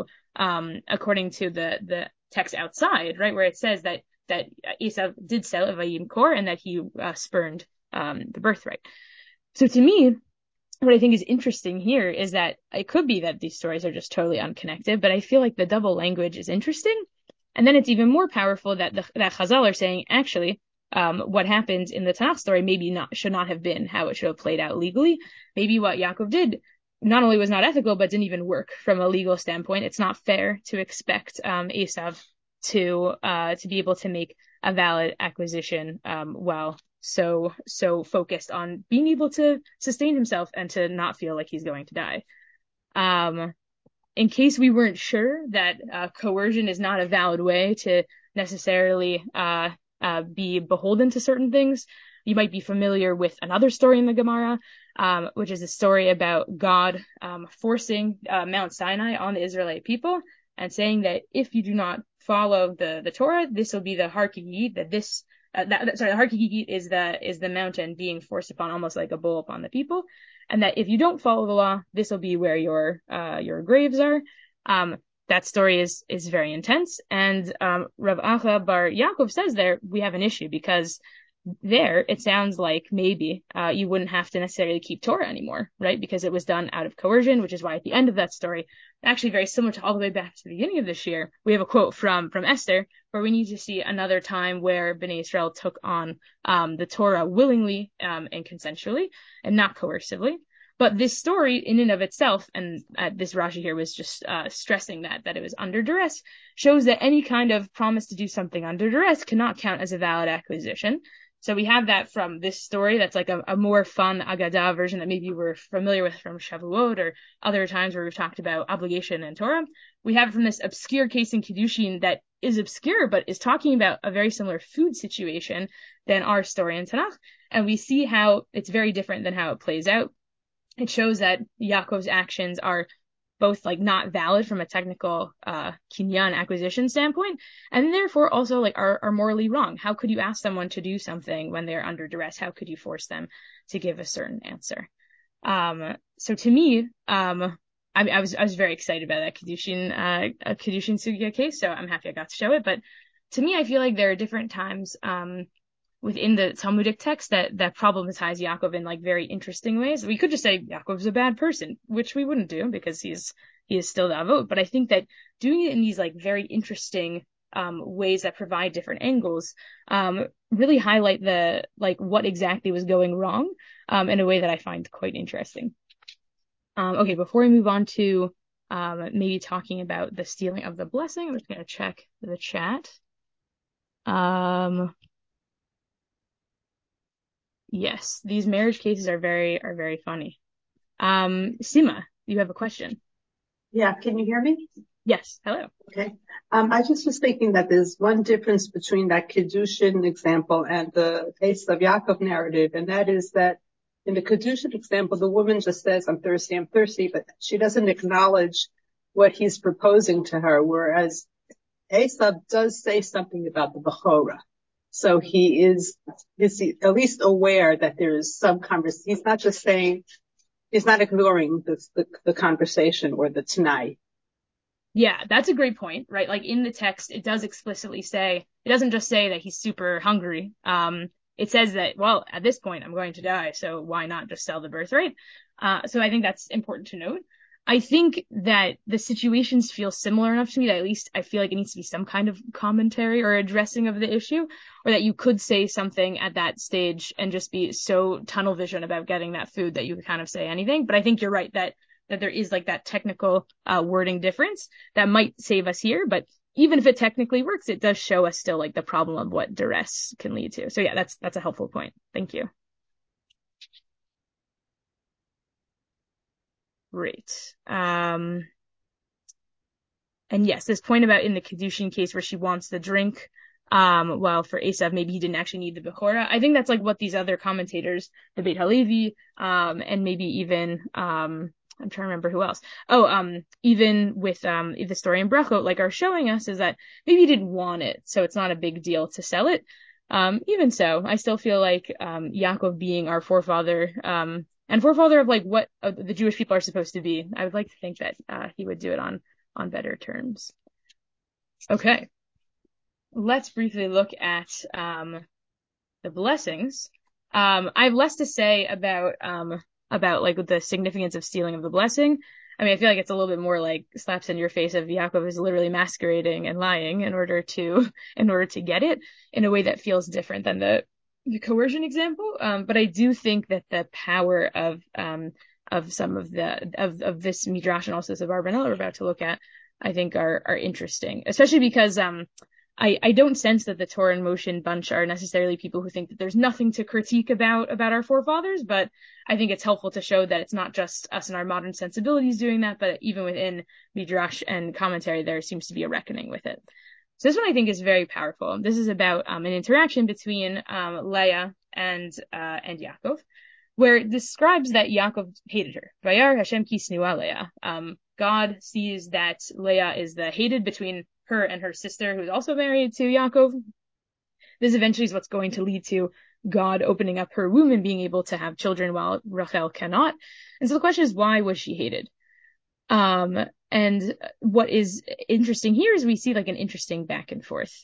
the text outside, right, where it says that Esau did sell Vayim Kor and that he spurned the birthright. So to me, what I think is interesting here is that it could be that these stories are just totally unconnected, but I feel like the double language is interesting. And then it's even more powerful that Chazal are saying, actually, what happens in the Tanakh story should not have been how it should have played out legally. Maybe what Yaakov did not only was not ethical, but didn't even work from a legal standpoint. It's not fair to expect Esav to be able to make a valid acquisition while so focused on being able to sustain himself and to not feel like he's going to die. In case we weren't sure that coercion is not a valid way to necessarily be beholden to certain things, you might be familiar with another story in the Gemara, which is a story about God forcing Mount Sinai on the Israelite people and saying that if you do not follow the Torah, this will be the Har Kigit, the Har Kigit is the mountain being forced upon, almost like a bull upon the people, and that if you don't follow the law, this will be where your graves are. That story is very intense, and Rav Acha bar Yaakov says there we have an issue, because there it sounds like maybe you wouldn't have to necessarily keep Torah anymore, right? Because it was done out of coercion, which is why at the end of that story, actually very similar to all the way back to the beginning of this year, we have a quote from Esther, where we need to see another time where Bnei Israel took on the Torah willingly and consensually and not coercively. But this story in and of itself, and this Rashi here was just stressing that it was under duress, shows that any kind of promise to do something under duress cannot count as a valid acquisition. So we have that from this story that's like a more fun Agadah version that maybe we're familiar with from Shavuot or other times where we've talked about obligation and Torah. We have it from this obscure case in Kiddushin that is obscure but is talking about a very similar food situation than our story in Tanakh. And we see how it's very different than how it plays out. It shows that Yaakov's actions are both like not valid from a technical kinyan acquisition standpoint, and therefore also like are morally wrong. How could you ask someone to do something when they're under duress? How could you force them to give a certain answer? So to me, I was very excited about that Kiddushin Sugya case, so I'm happy I got to show it. But to me, I feel like there are different times within the Talmudic text that problematize Yaakov in like very interesting ways. We could just say Yaakov's a bad person, which we wouldn't do because he is still the Avot. But I think that doing it in these like very interesting ways that provide different angles really highlight the like what exactly was going wrong in a way that I find quite interesting. Okay, before we move on to maybe talking about the stealing of the blessing, I'm just going to check the chat. Yes, these marriage cases are very funny. Sima, you have a question. Yeah, can you hear me? Yes. Hello. Okay. I just was thinking that there's one difference between that Kedushin example and the Esav Yaakov narrative, and that is that in the Kedushin example, the woman just says, I'm thirsty, but she doesn't acknowledge what he's proposing to her, whereas Esav does say something about the Bechorah. So he is at least aware that there is some conversation. He's not just saying, he's not ignoring the conversation or the Tanai. Yeah, that's a great point, right? Like in the text, it does explicitly say, it doesn't just say that he's super hungry. It says that, well, at this point, I'm going to die, so why not just sell the birthright? So I think that's important to note. I think that the situations feel similar enough to me that at least I feel like it needs to be some kind of commentary or addressing of the issue, or that you could say something at that stage and just be so tunnel vision about getting that food that you could kind of say anything. But I think you're right that there is like that technical wording difference that might save us here. But even if it technically works, it does show us still like the problem of what duress can lead to. So yeah, that's a helpful point. Thank you. Great. And yes, this point about in the Kedushin case where she wants the drink, well, for Esav, maybe he didn't actually need the Bechorah. I think that's like what these other commentators, the Beit Halevi, and maybe even, I'm trying to remember who else. Even with the story in Brachot, like are showing us is that maybe he didn't want it, so it's not a big deal to sell it. Even so, I still feel like Yaakov being our forefather, and forefather of like what the Jewish people are supposed to be, I would like to think that he would do it on better terms. Okay, let's briefly look at the blessings. I have less to say about like the significance of stealing of the blessing. I mean, I feel like it's a little bit more like slaps in your face of Yaakov is literally masquerading and lying in order to get it in a way that feels different than the coercion example. But I do think that the power of some of this midrash and also the Barbanel we're about to look at, I think are interesting, especially because I don't sense that the Torah and Moshe bunch are necessarily people who think that there's nothing to critique about our forefathers, but I think it's helpful to show that it's not just us and our modern sensibilities doing that, but even within Midrash and commentary, there seems to be a reckoning with it. So this one I think is very powerful. This is about an interaction between Leah and Yaakov, where it describes that Yaakov hated her. Vayar Hashem ki snua Leah. God sees that Leah is the hated between her and her sister, who's also married to Yaakov. This eventually is what's going to lead to God opening up her womb and being able to have children while Rachel cannot. And so the question is, why was she hated? And what is interesting here is we see like an interesting back and forth.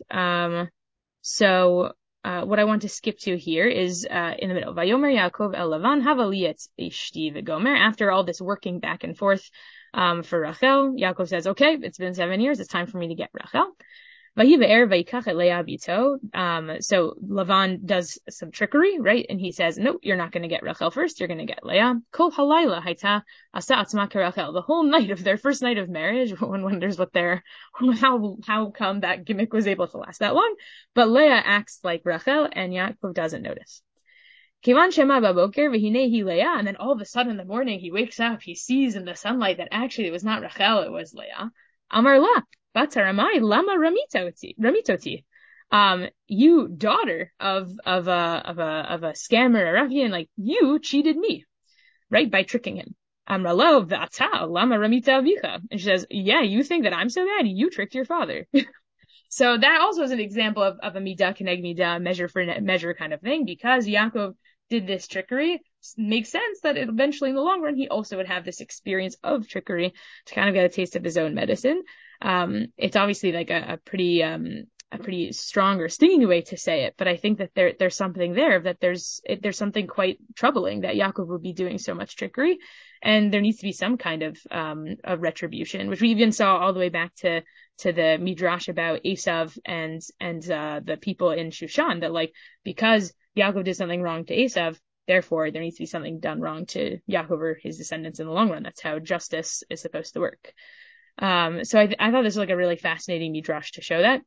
So what I want to skip to here is in the middle. Vayomer Yaakov el Lavan hava li et ishti v'gomer. After all this working back and forth for Rachel, Yaakov says, okay, it's been 7 years. It's time for me to get Rachel. So Lavan does some trickery, right? And he says, nope, you're not going to get Rachel first. You're going to get Leah. Kol halayla hayta asa atzma kerachel. The whole night of their first night of marriage, one wonders how come that gimmick was able to last that long. But Leah acts like Rachel and Yaakov doesn't notice. Kivan shema baboker v'hinei hi Leah. And then all of a sudden in the morning, he wakes up, he sees in the sunlight that actually it was not Rachel, it was Leah. Amar la. Bataramai lama ramitoti. You daughter of a scammer, a ruffian, like you cheated me, right? By tricking him. Amralo v'ata lama ramita avicha. And she says, yeah, you think that I'm so bad? You tricked your father. So that also is an example of a midah keneg midah, measure for measure kind of thing, because Yaakov did this trickery. Makes sense that eventually in the long run, he also would have this experience of trickery to kind of get a taste of his own medicine. It's obviously like a pretty strong or stinging way to say it, but I think that there's something there, that there's something quite troubling that Yaakov would be doing so much trickery, and there needs to be some kind of retribution, which we even saw all the way back to the midrash about Esav and the people in Shushan, that like because Yaakov did something wrong to Esav, therefore there needs to be something done wrong to Yaakov or his descendants in the long run. That's how justice is supposed to work. So I thought this was like a really fascinating midrash to show that.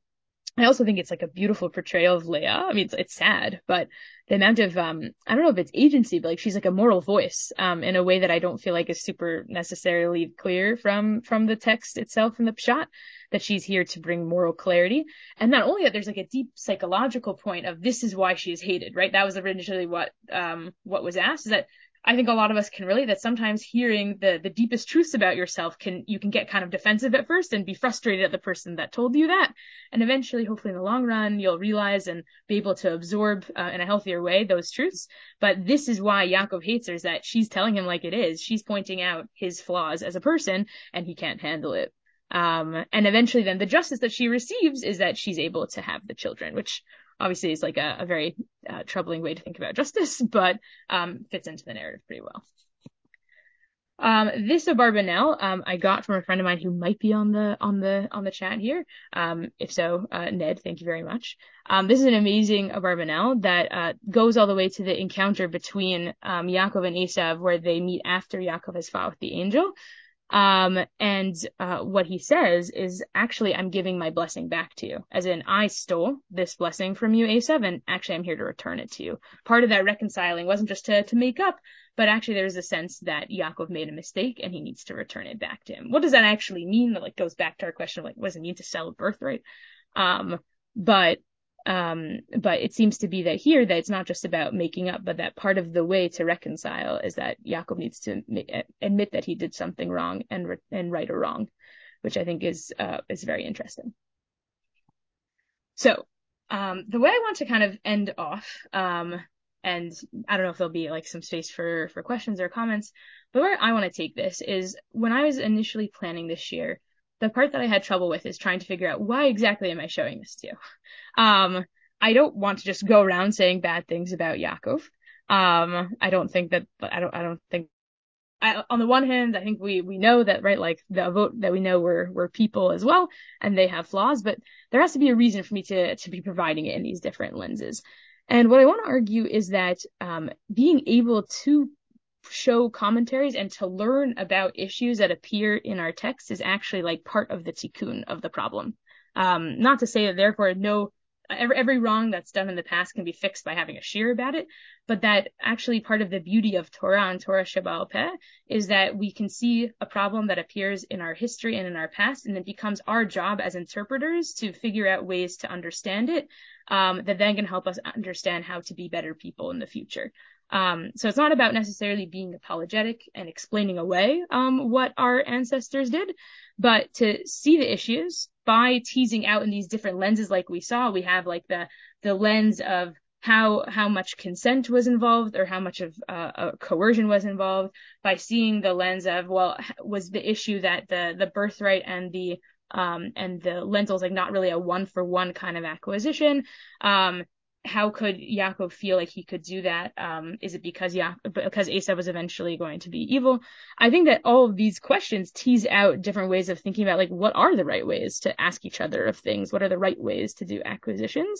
I also think it's like a beautiful portrayal of Leah. I mean, it's sad, but the amount of, I don't know if it's agency, but like she's like a moral voice, in a way that I don't feel like is super necessarily clear from the text itself in the Pshat, that she's here to bring moral clarity. And not only that, there's like a deep psychological point of this is why she is hated, right? That was originally what was asked, is that I think a lot of us can relate that sometimes hearing the deepest truths about yourself you can get kind of defensive at first and be frustrated at the person that told you that. And eventually, hopefully in the long run, you'll realize and be able to absorb in a healthier way those truths. But this is why Yaakov hates her, is that she's telling him like it is. She's pointing out his flaws as a person and he can't handle it. And eventually then the justice that she receives is that she's able to have the children, which obviously is like a very troubling way to think about justice, but fits into the narrative pretty well. This Abarbanel, I got from a friend of mine who might be on the chat here. If so, Ned, thank you very much. This is an amazing Abarbanel that goes all the way to the encounter between Yaakov and Esav, where they meet after Yaakov has fought with the angel. And what he says is, actually, I'm giving my blessing back to you. As in, I stole this blessing from you, Esav, and actually I'm here to return it to you. Part of that reconciling wasn't just to make up, but actually there's a sense that Yaakov made a mistake and he needs to return it back to him. What does that actually mean? That like goes back to our question of like, what does it mean to sell a birthright? But it seems to be that here that it's not just about making up, but that part of the way to reconcile is that Yaakov needs to admit that he did something wrong and right a wrong, which I think is very interesting. So, the way I want to kind of end off, and I don't know if there'll be like some space for questions or comments, but where I want to take this is when I was initially planning this year, the part that I had trouble with is trying to figure out why exactly am I showing this to you. I don't want to just go around saying bad things about Yaakov. I don't think on the one hand, I think we know that, right, like the Avot that we know were people as well, and they have flaws, but there has to be a reason for me to be providing it in these different lenses. And what I want to argue is that, being able to show commentaries and to learn about issues that appear in our text is actually like part of the tikkun of the problem. Not to say that therefore every wrong that's done in the past can be fixed by having a shir about it, but that actually part of the beauty of Torah and Torah Sheba'al Peh is that we can see a problem that appears in our history and in our past, and it becomes our job as interpreters to figure out ways to understand it, that then can help us understand how to be better people in the future. So it's not about necessarily being apologetic and explaining away what our ancestors did, but to see the issues by teasing out in these different lenses. Like we saw, we have like the lens of how much consent was involved or how much of coercion was involved, by seeing the lens of, well, was the issue that the birthright and the lentils like not really a one-for-one kind of acquisition. How could Yaakov feel like he could do that? Is it because Esav was eventually going to be evil? I think that all of these questions tease out different ways of thinking about like what are the right ways to ask each other of things? What are the right ways to do acquisitions?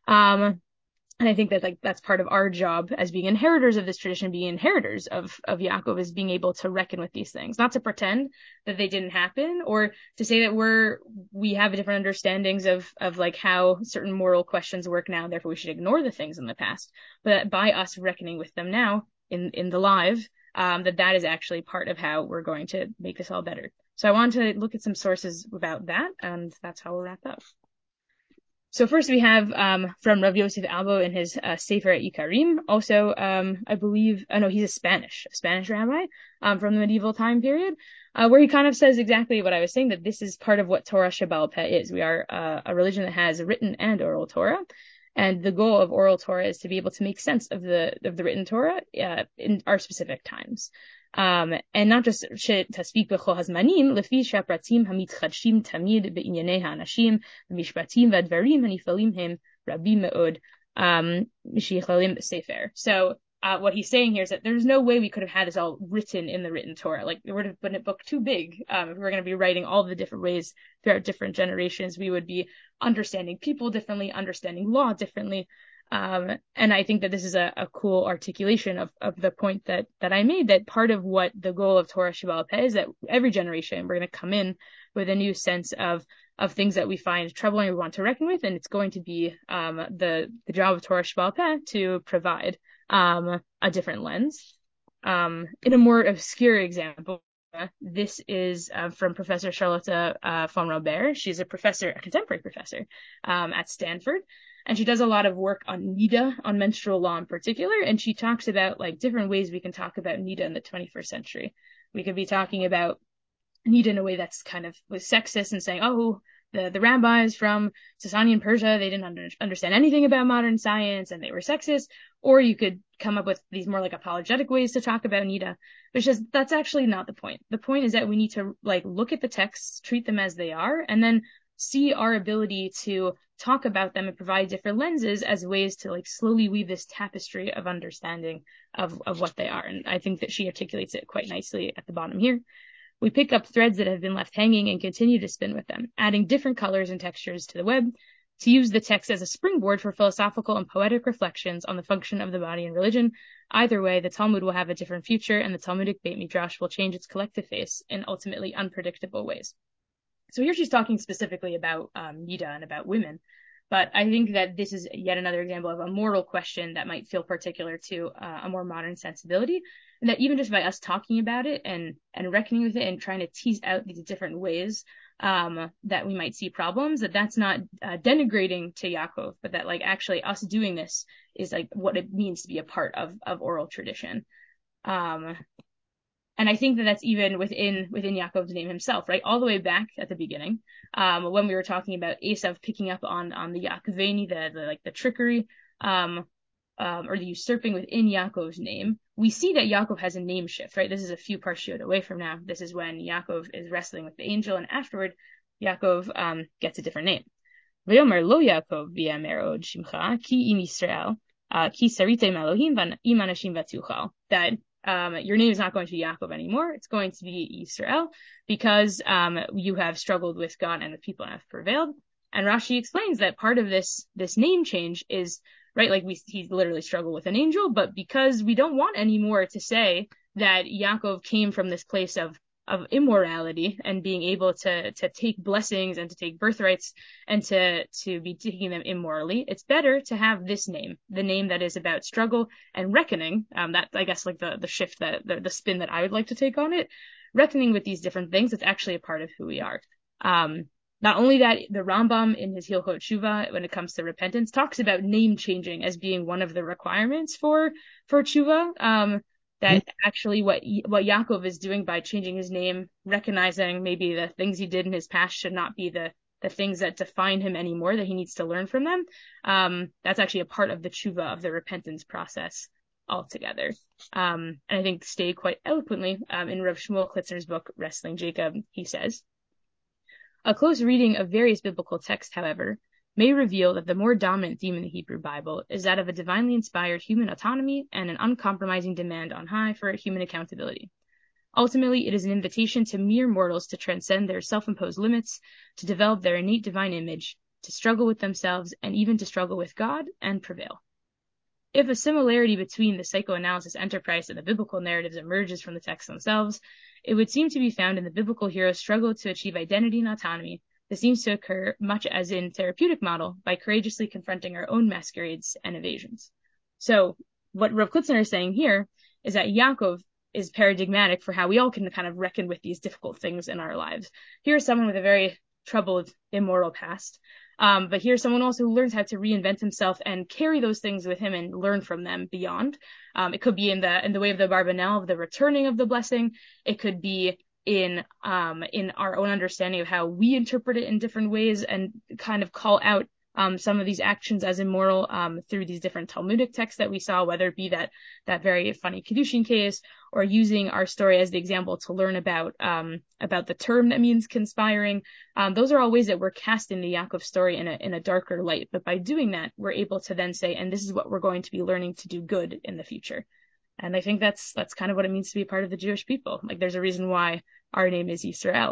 And I think that like that's part of our job as being inheritors of this tradition, being inheritors of Yaakov, is being able to reckon with these things, not to pretend that they didn't happen or to say that we have different understandings of like how certain moral questions work now, therefore we should ignore the things in the past, but by us reckoning with them now in the live, that is actually part of how we're going to make this all better. So I wanted to look at some sources about that, and that's how we'll wrap up. So first we have from Rav Yosef Albo in his Sefer Ikarim. Also, I believe, he's a Spanish rabbi from the medieval time period, where he kind of says exactly what I was saying, that this is part of what Torah Sheba'al Peh is. We are a religion that has written and oral Torah, and the goal of oral Torah is to be able to make sense of the written Torah in our specific times. And not just taspeak b'chol hazmanim, lefi she'apratim hamitchadshim tamid be'inyanei ha'anashim, v'mishpatim v'advarim hanifalim hem rabim me'od, mishichalim b'sefer. So, what he's saying here is that there's no way we could have had this all written in the written Torah. Like, it would have been a book too big. If we were going to be writing all the different ways throughout different generations, we would be understanding people differently, understanding law differently. And I think that this is a cool articulation of the point that I made, that part of what the goal of Torah Sheba'al Peh is that every generation we're going to come in with a new sense of of things that we find troubling, we want to reckon with, and it's going to be the job of Torah Sheba'al Peh to provide a different lens. In a more obscure example, this is from Professor Charlotte von Robert. She's a contemporary professor at Stanford, and she does a lot of work on nida, on menstrual law in particular, and she talks about like different ways we can talk about nida in the 21st century. We could be talking about nida in a way that's kind of was sexist and saying, oh, the rabbis from Sasanian Persia, they didn't understand anything about modern science and they were sexist. Or you could come up with these more like apologetic ways to talk about nida, which is, that's actually not the point. The point is that we need to like look at the texts, treat them as they are, and then see our ability to talk about them and provide different lenses as ways to like slowly weave this tapestry of understanding of what they are. And I think that she articulates it quite nicely at the bottom here. We pick up threads that have been left hanging and continue to spin with them, adding different colors and textures to the web to use the text as a springboard for philosophical and poetic reflections on the function of the body and religion. Either way, the Talmud will have a different future, and the Talmudic Beit Midrash will change its collective face in ultimately unpredictable ways. So here she's talking specifically about nida and about women, but I think that this is yet another example of a moral question that might feel particular to a more modern sensibility, and that even just by us talking about it and reckoning with it and trying to tease out these different ways that we might see problems, that's not denigrating to Yaakov, but that like actually us doing this is like what it means to be a part of oral tradition. And I think that that's even within Yaakov's name himself, right? All the way back at the beginning, when we were talking about Esav picking up on the Yaakveni, the trickery, or the usurping within Yaakov's name, we see that Yaakov has a name shift, right? This is a few parshiot away from now. This is when Yaakov is wrestling with the angel, and afterward, Yaakov gets a different name. V'yomer lo Yaakov v'yamer od shimcha ki im Yisrael ki saritem Elohim v'im anashim v'tuchal. That your name is not going to be Yaakov anymore. It's going to be Yisrael, because you have struggled with God and with people and have prevailed. And Rashi explains that part of this name change is, right, like he literally struggled with an angel, but because we don't want anymore to say that Yaakov came from this place of immorality and being able to take blessings and to take birthrights and to be taking them immorally, it's better to have this name, the name that is about struggle and reckoning. That, I guess, like the shift, that the spin that I would like to take on it, reckoning with these different things. It's actually a part of who we are. Not only that, the Rambam in his Hilchot Tshuva, when it comes to repentance, talks about name changing as being one of the requirements for Tshuva. That actually what Yaakov is doing by changing his name, recognizing maybe the things he did in his past should not be the things that define him anymore, that he needs to learn from them. That's actually a part of the tshuva, of the repentance process altogether. And I think stated quite eloquently in Rav Shmuel Klitzer's book, Wrestling Jacob, he says, a close reading of various biblical texts, however, may reveal that the more dominant theme in the Hebrew Bible is that of a divinely inspired human autonomy and an uncompromising demand on high for human accountability. Ultimately, it is an invitation to mere mortals to transcend their self-imposed limits, to develop their innate divine image, to struggle with themselves, and even to struggle with God and prevail. If a similarity between the psychoanalysis enterprise and the biblical narratives emerges from the texts themselves, it would seem to be found in the biblical hero's struggle to achieve identity and autonomy. This seems to occur much as in therapeutic model, by courageously confronting our own masquerades and evasions. So what Rav Klitzner is saying here is that Yaakov is paradigmatic for how we all can kind of reckon with these difficult things in our lives. Here's someone with a very troubled, immoral past. But here's someone also who learns how to reinvent himself and carry those things with him and learn from them beyond. It could be in the way of the Barbanel, of the returning of the blessing. It could be in our own understanding of how we interpret it in different ways and kind of call out some of these actions as immoral through these different Talmudic texts that we saw, whether it be that very funny Kiddushin case, or using our story as the example to learn about the term that means conspiring. Those are all ways that we're casting the Yaakov story in a darker light. But by doing that, we're able to then say, and this is what we're going to be learning to do good in the future. And I think that's kind of what it means to be a part of the Jewish people. Like, there's a reason why our name is Yisrael.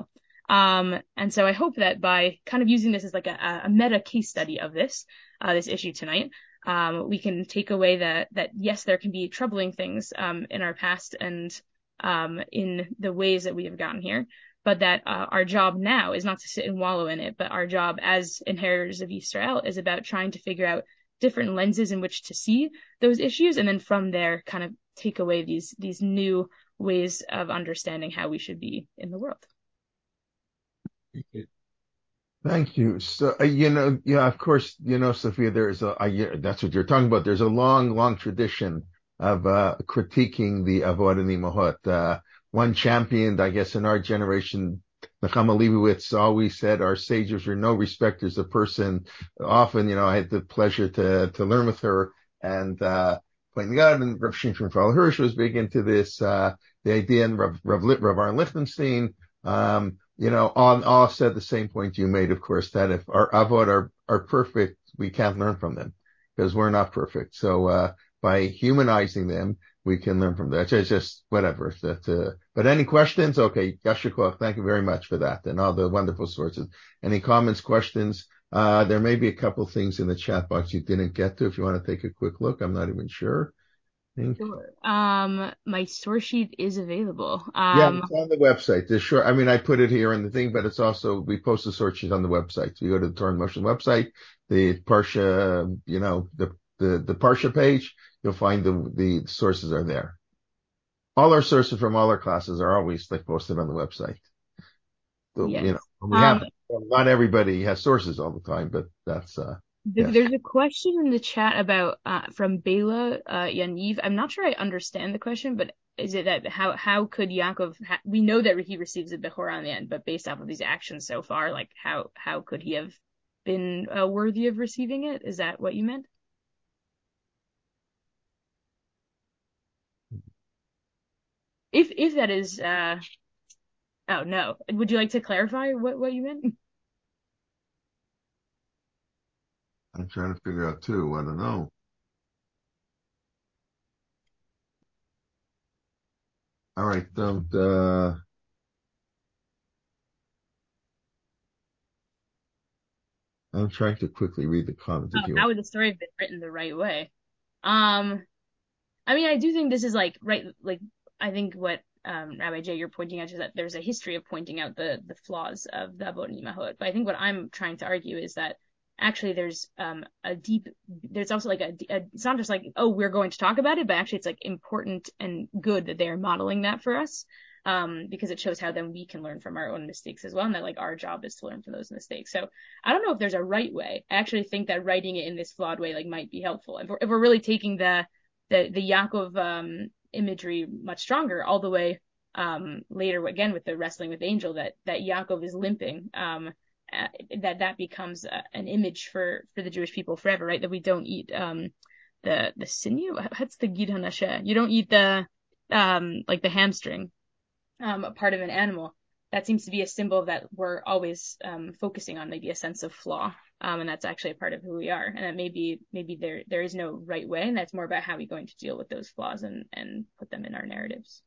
And so I hope that by kind of using this as like a meta case study of this issue tonight, we can take away that yes, there can be troubling things in our past and in the ways that we have gotten here, but that our job now is not to sit and wallow in it, but our job as inheritors of Israel is about trying to figure out different lenses in which to see those issues, and then from there kind of take away these new ways of understanding how we should be in the world. Thank you. So, of course, Sophia, that's what you're talking about. There's a long, long tradition of critiquing the Avot and Imahot. One championed, I guess, in our generation, Nechama Leibowitz always said our sages were no respecters of person. Often, I had the pleasure to learn with her and pointing out, and Rav Shimshon Raphael Hirsch was big into this, the idea, and Rav Aaron Lichtenstein, all said the same point you made, of course, that if our avot are perfect, we can't learn from them because we're not perfect. So, by humanizing them, we can learn from that. It's just whatever. But any questions? Okay. Yashikov, thank you very much for that and all the wonderful sources. Any comments, questions? There may be a couple things in the chat box you didn't get to. If you want to take a quick look, I'm not even sure. Sure. My source sheet is available. Yeah, it's on the website. I put it here in the thing, but it's also, we post the source sheet on the website. So you go to the Torah in Motion website, the Parsha, the Parsha page, you'll find the sources are there. All our sources from all our classes are always posted on the website. So, yes. Not everybody has sources all the time, but that's, yes. There's a question in the chat about from Bela Yaniv. I'm not sure I understand the question, but is it that how could Yaakov? We know that he receives a bechor on the end, but based off of these actions so far, like how could he have been worthy of receiving it? Is that what you meant? If that is, oh no, would you like to clarify what you meant? I'm trying to figure out too. I don't know. All right, I'm trying to quickly read the comments. How would the story have been written the right way? I do think this is right. I think what Rabbi Jay, you're pointing out is that there's a history of pointing out the flaws of the Avot and Imahot. But I think what I'm trying to argue is that actually there's also it's not just we're going to talk about it, but actually it's important and good that they're modeling that for us. Because it shows how then we can learn from our own mistakes as well, and that our job is to learn from those mistakes. So I don't know if there's a right way. I actually think that writing it in this flawed way might be helpful. If we're really taking the Yaakov imagery much stronger, all the way later again with the wrestling with the angel, that Yaakov is limping, that becomes an image for the Jewish people forever, right? That we don't eat the sinew. What's the gid hanasheh? You don't eat the the hamstring. Part of an animal. That seems to be a symbol that we're always focusing on, maybe a sense of flaw, and that's actually a part of who we are. And that maybe there is no right way, and that's more about how we're going to deal with those flaws and put them in our narratives.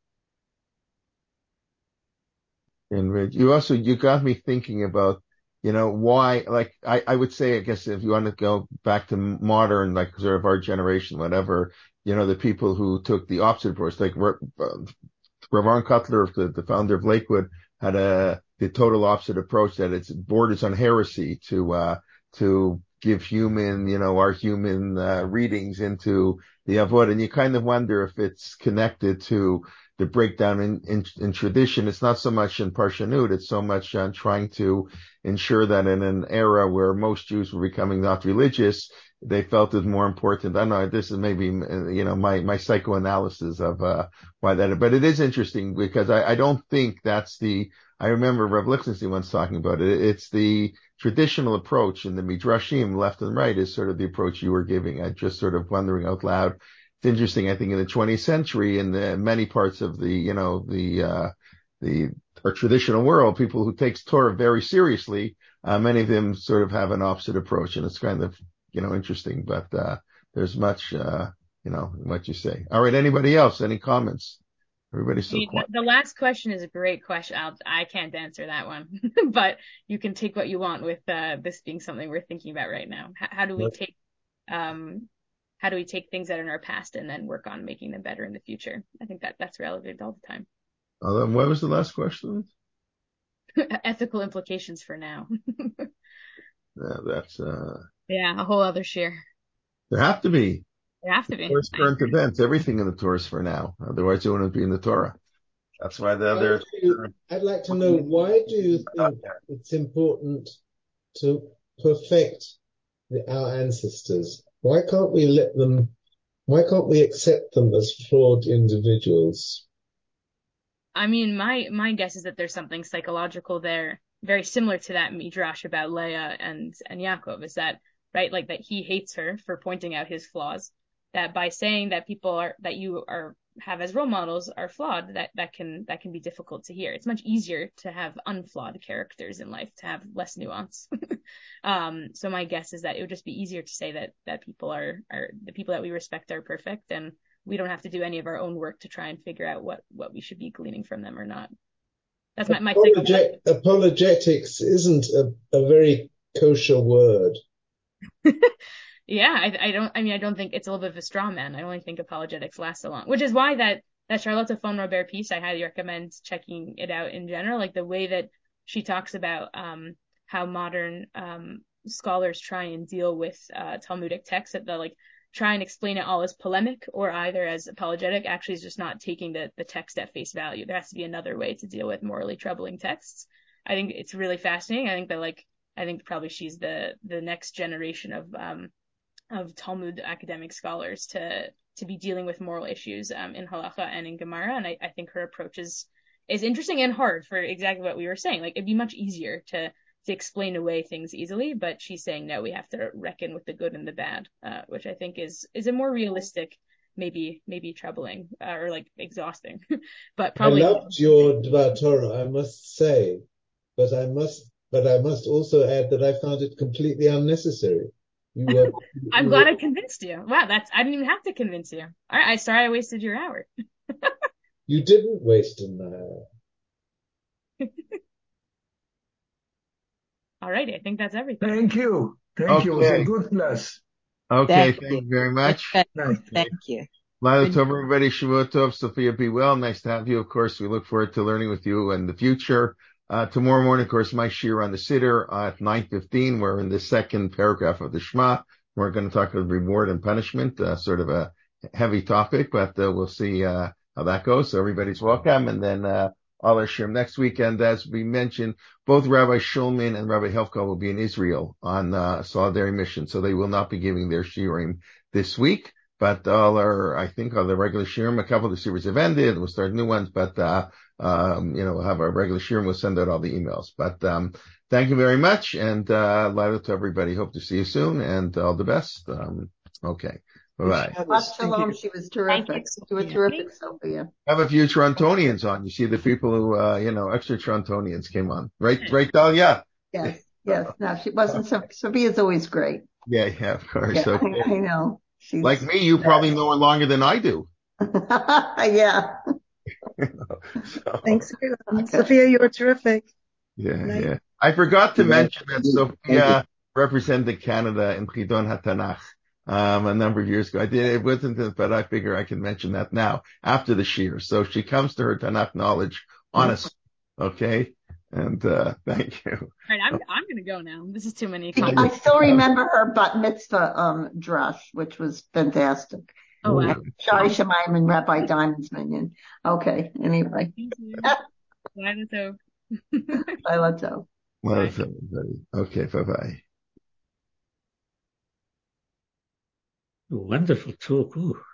And you got me thinking about, why, I would say, I guess if you want to go back to modern, sort of our generation, whatever, the people who took the opposite approach, Rav Aaron Kotler, the founder of Lakewood, had the total opposite approach, that it's borders on heresy to give our human readings into the Avot. And you kind of wonder if it's connected to the breakdown in tradition. It's not so much in Parshanut, it's so much on trying to ensure that in an era where most Jews were becoming not religious, they felt it more important. I don't know, this is maybe, my psychoanalysis of, why that, but it is interesting because I don't think I remember Rav Lichtenstein once talking about it. It's the traditional approach in the Midrashim, left and right, is sort of the approach you were giving. I just sort of wondering out loud. It's interesting. I think in the 20th century, in many parts of our traditional world, people who takes Torah very seriously, many of them sort of have an opposite approach, and it's kind of, interesting, but, there's much, what you say. All right. Anybody else? Any comments? Everybody's so quiet. The last question is a great question. I can't answer that one, but you can take what you want with, this being something we're thinking about right now. How do we take things that are in our past and then work on making them better in the future? I think that's relevant all the time. What was the last question? ethical implications for now. That's Yeah, a whole other share. there have to be. There have to be. Torah's current events, everything in the Torah is for now. Otherwise, it wouldn't be in the Torah. That's why I'd like to know, why do you think it's important to perfect our ancestors? Why can't we accept them as flawed individuals? I mean, my guess is that there's something psychological there, very similar to that midrash about Leah and Yaakov, is that, right, like that he hates her for pointing out his flaws, that by saying that that you have as role models are flawed, that can be difficult to hear. It's much easier to have unflawed characters in life, to have less nuance. So my guess is that it would just be easier to say that people are the people that we respect are perfect, and we don't have to do any of our own work to try and figure out what we should be gleaning from them or not. That's my Apologetics isn't a very kosher word. Yeah, I don't think it's a little bit of a straw man. I only think apologetics lasts so long, which is why that Charlotte von Robert piece, I highly recommend checking it out in general. Like the way that she talks about how modern scholars try and deal with Talmudic texts, that like try and explain it all as polemic or either as apologetic, actually is just not taking the text at face value. There has to be another way to deal with morally troubling texts. I think it's really fascinating. I think probably she's the next generation of Talmud academic scholars to be dealing with moral issues in halacha and in Gemara, and I think her approach is interesting and hard for exactly what we were saying. Like it'd be much easier to explain away things easily, but she's saying no, we have to reckon with the good and the bad, which I think is a more realistic, maybe troubling or like exhausting, but probably. I loved your Dvar Torah, I must say, but I must also add that I found it completely unnecessary. I'm glad I convinced you. Wow, I didn't even have to convince you. All right, sorry I wasted your hour. You didn't waste an hour. All righty, I think that's everything. Thank you. Thank you. It was a good class. Okay, thank you very much. Thank you. Laila Tov, everybody. Shavua Tov. Sophia, be well. Nice to have you. Of course, we look forward to learning with you in the future. Tomorrow morning, of course, my shir on the Siddur at 9:15. We're in the second paragraph of the Shema. We're going to talk about reward and punishment, sort of a heavy topic, but we'll see how that goes. So everybody's welcome. And then all our shirim next weekend, as we mentioned, both Rabbi Shulman and Rabbi Helfka will be in Israel on solidarity mission, so they will not be giving their shirim this week. But I think all the regular shirim, a couple of the series have ended. We'll start new ones, but we'll have our regular shirim. We'll send out all the emails. But thank you very much, and Laila to everybody. Hope to see you soon, and all the best. Okay, bye bye. Shalom. She was terrific. You were terrific, Sophia. I have a few Torontonians on. You see the people who extra Torontonians came on, right, Dahlia? Yes. No, she wasn't. Sophia's always great. Yeah, of course. Yeah, okay. I know. She's like me, you probably know her longer than I do. Yeah. Thanks, Sophia. You were terrific. Yeah. I forgot to mention that Sophia represented Canada in Chidon HaTanach a number of years ago. It wasn't, but I figure I can mention that now after the shir. So she comes to her Tanakh knowledge honestly. Okay. And thank you. All right, I'm going to go now. This is too many. I still remember her bat mitzvah drush, which was fantastic. Oh wow! Shari Shemaim and Rabbi Diamond's minion. Okay. Anyway. Laila Tov. Everybody. Okay. Bye bye. Wonderful talk. Ooh.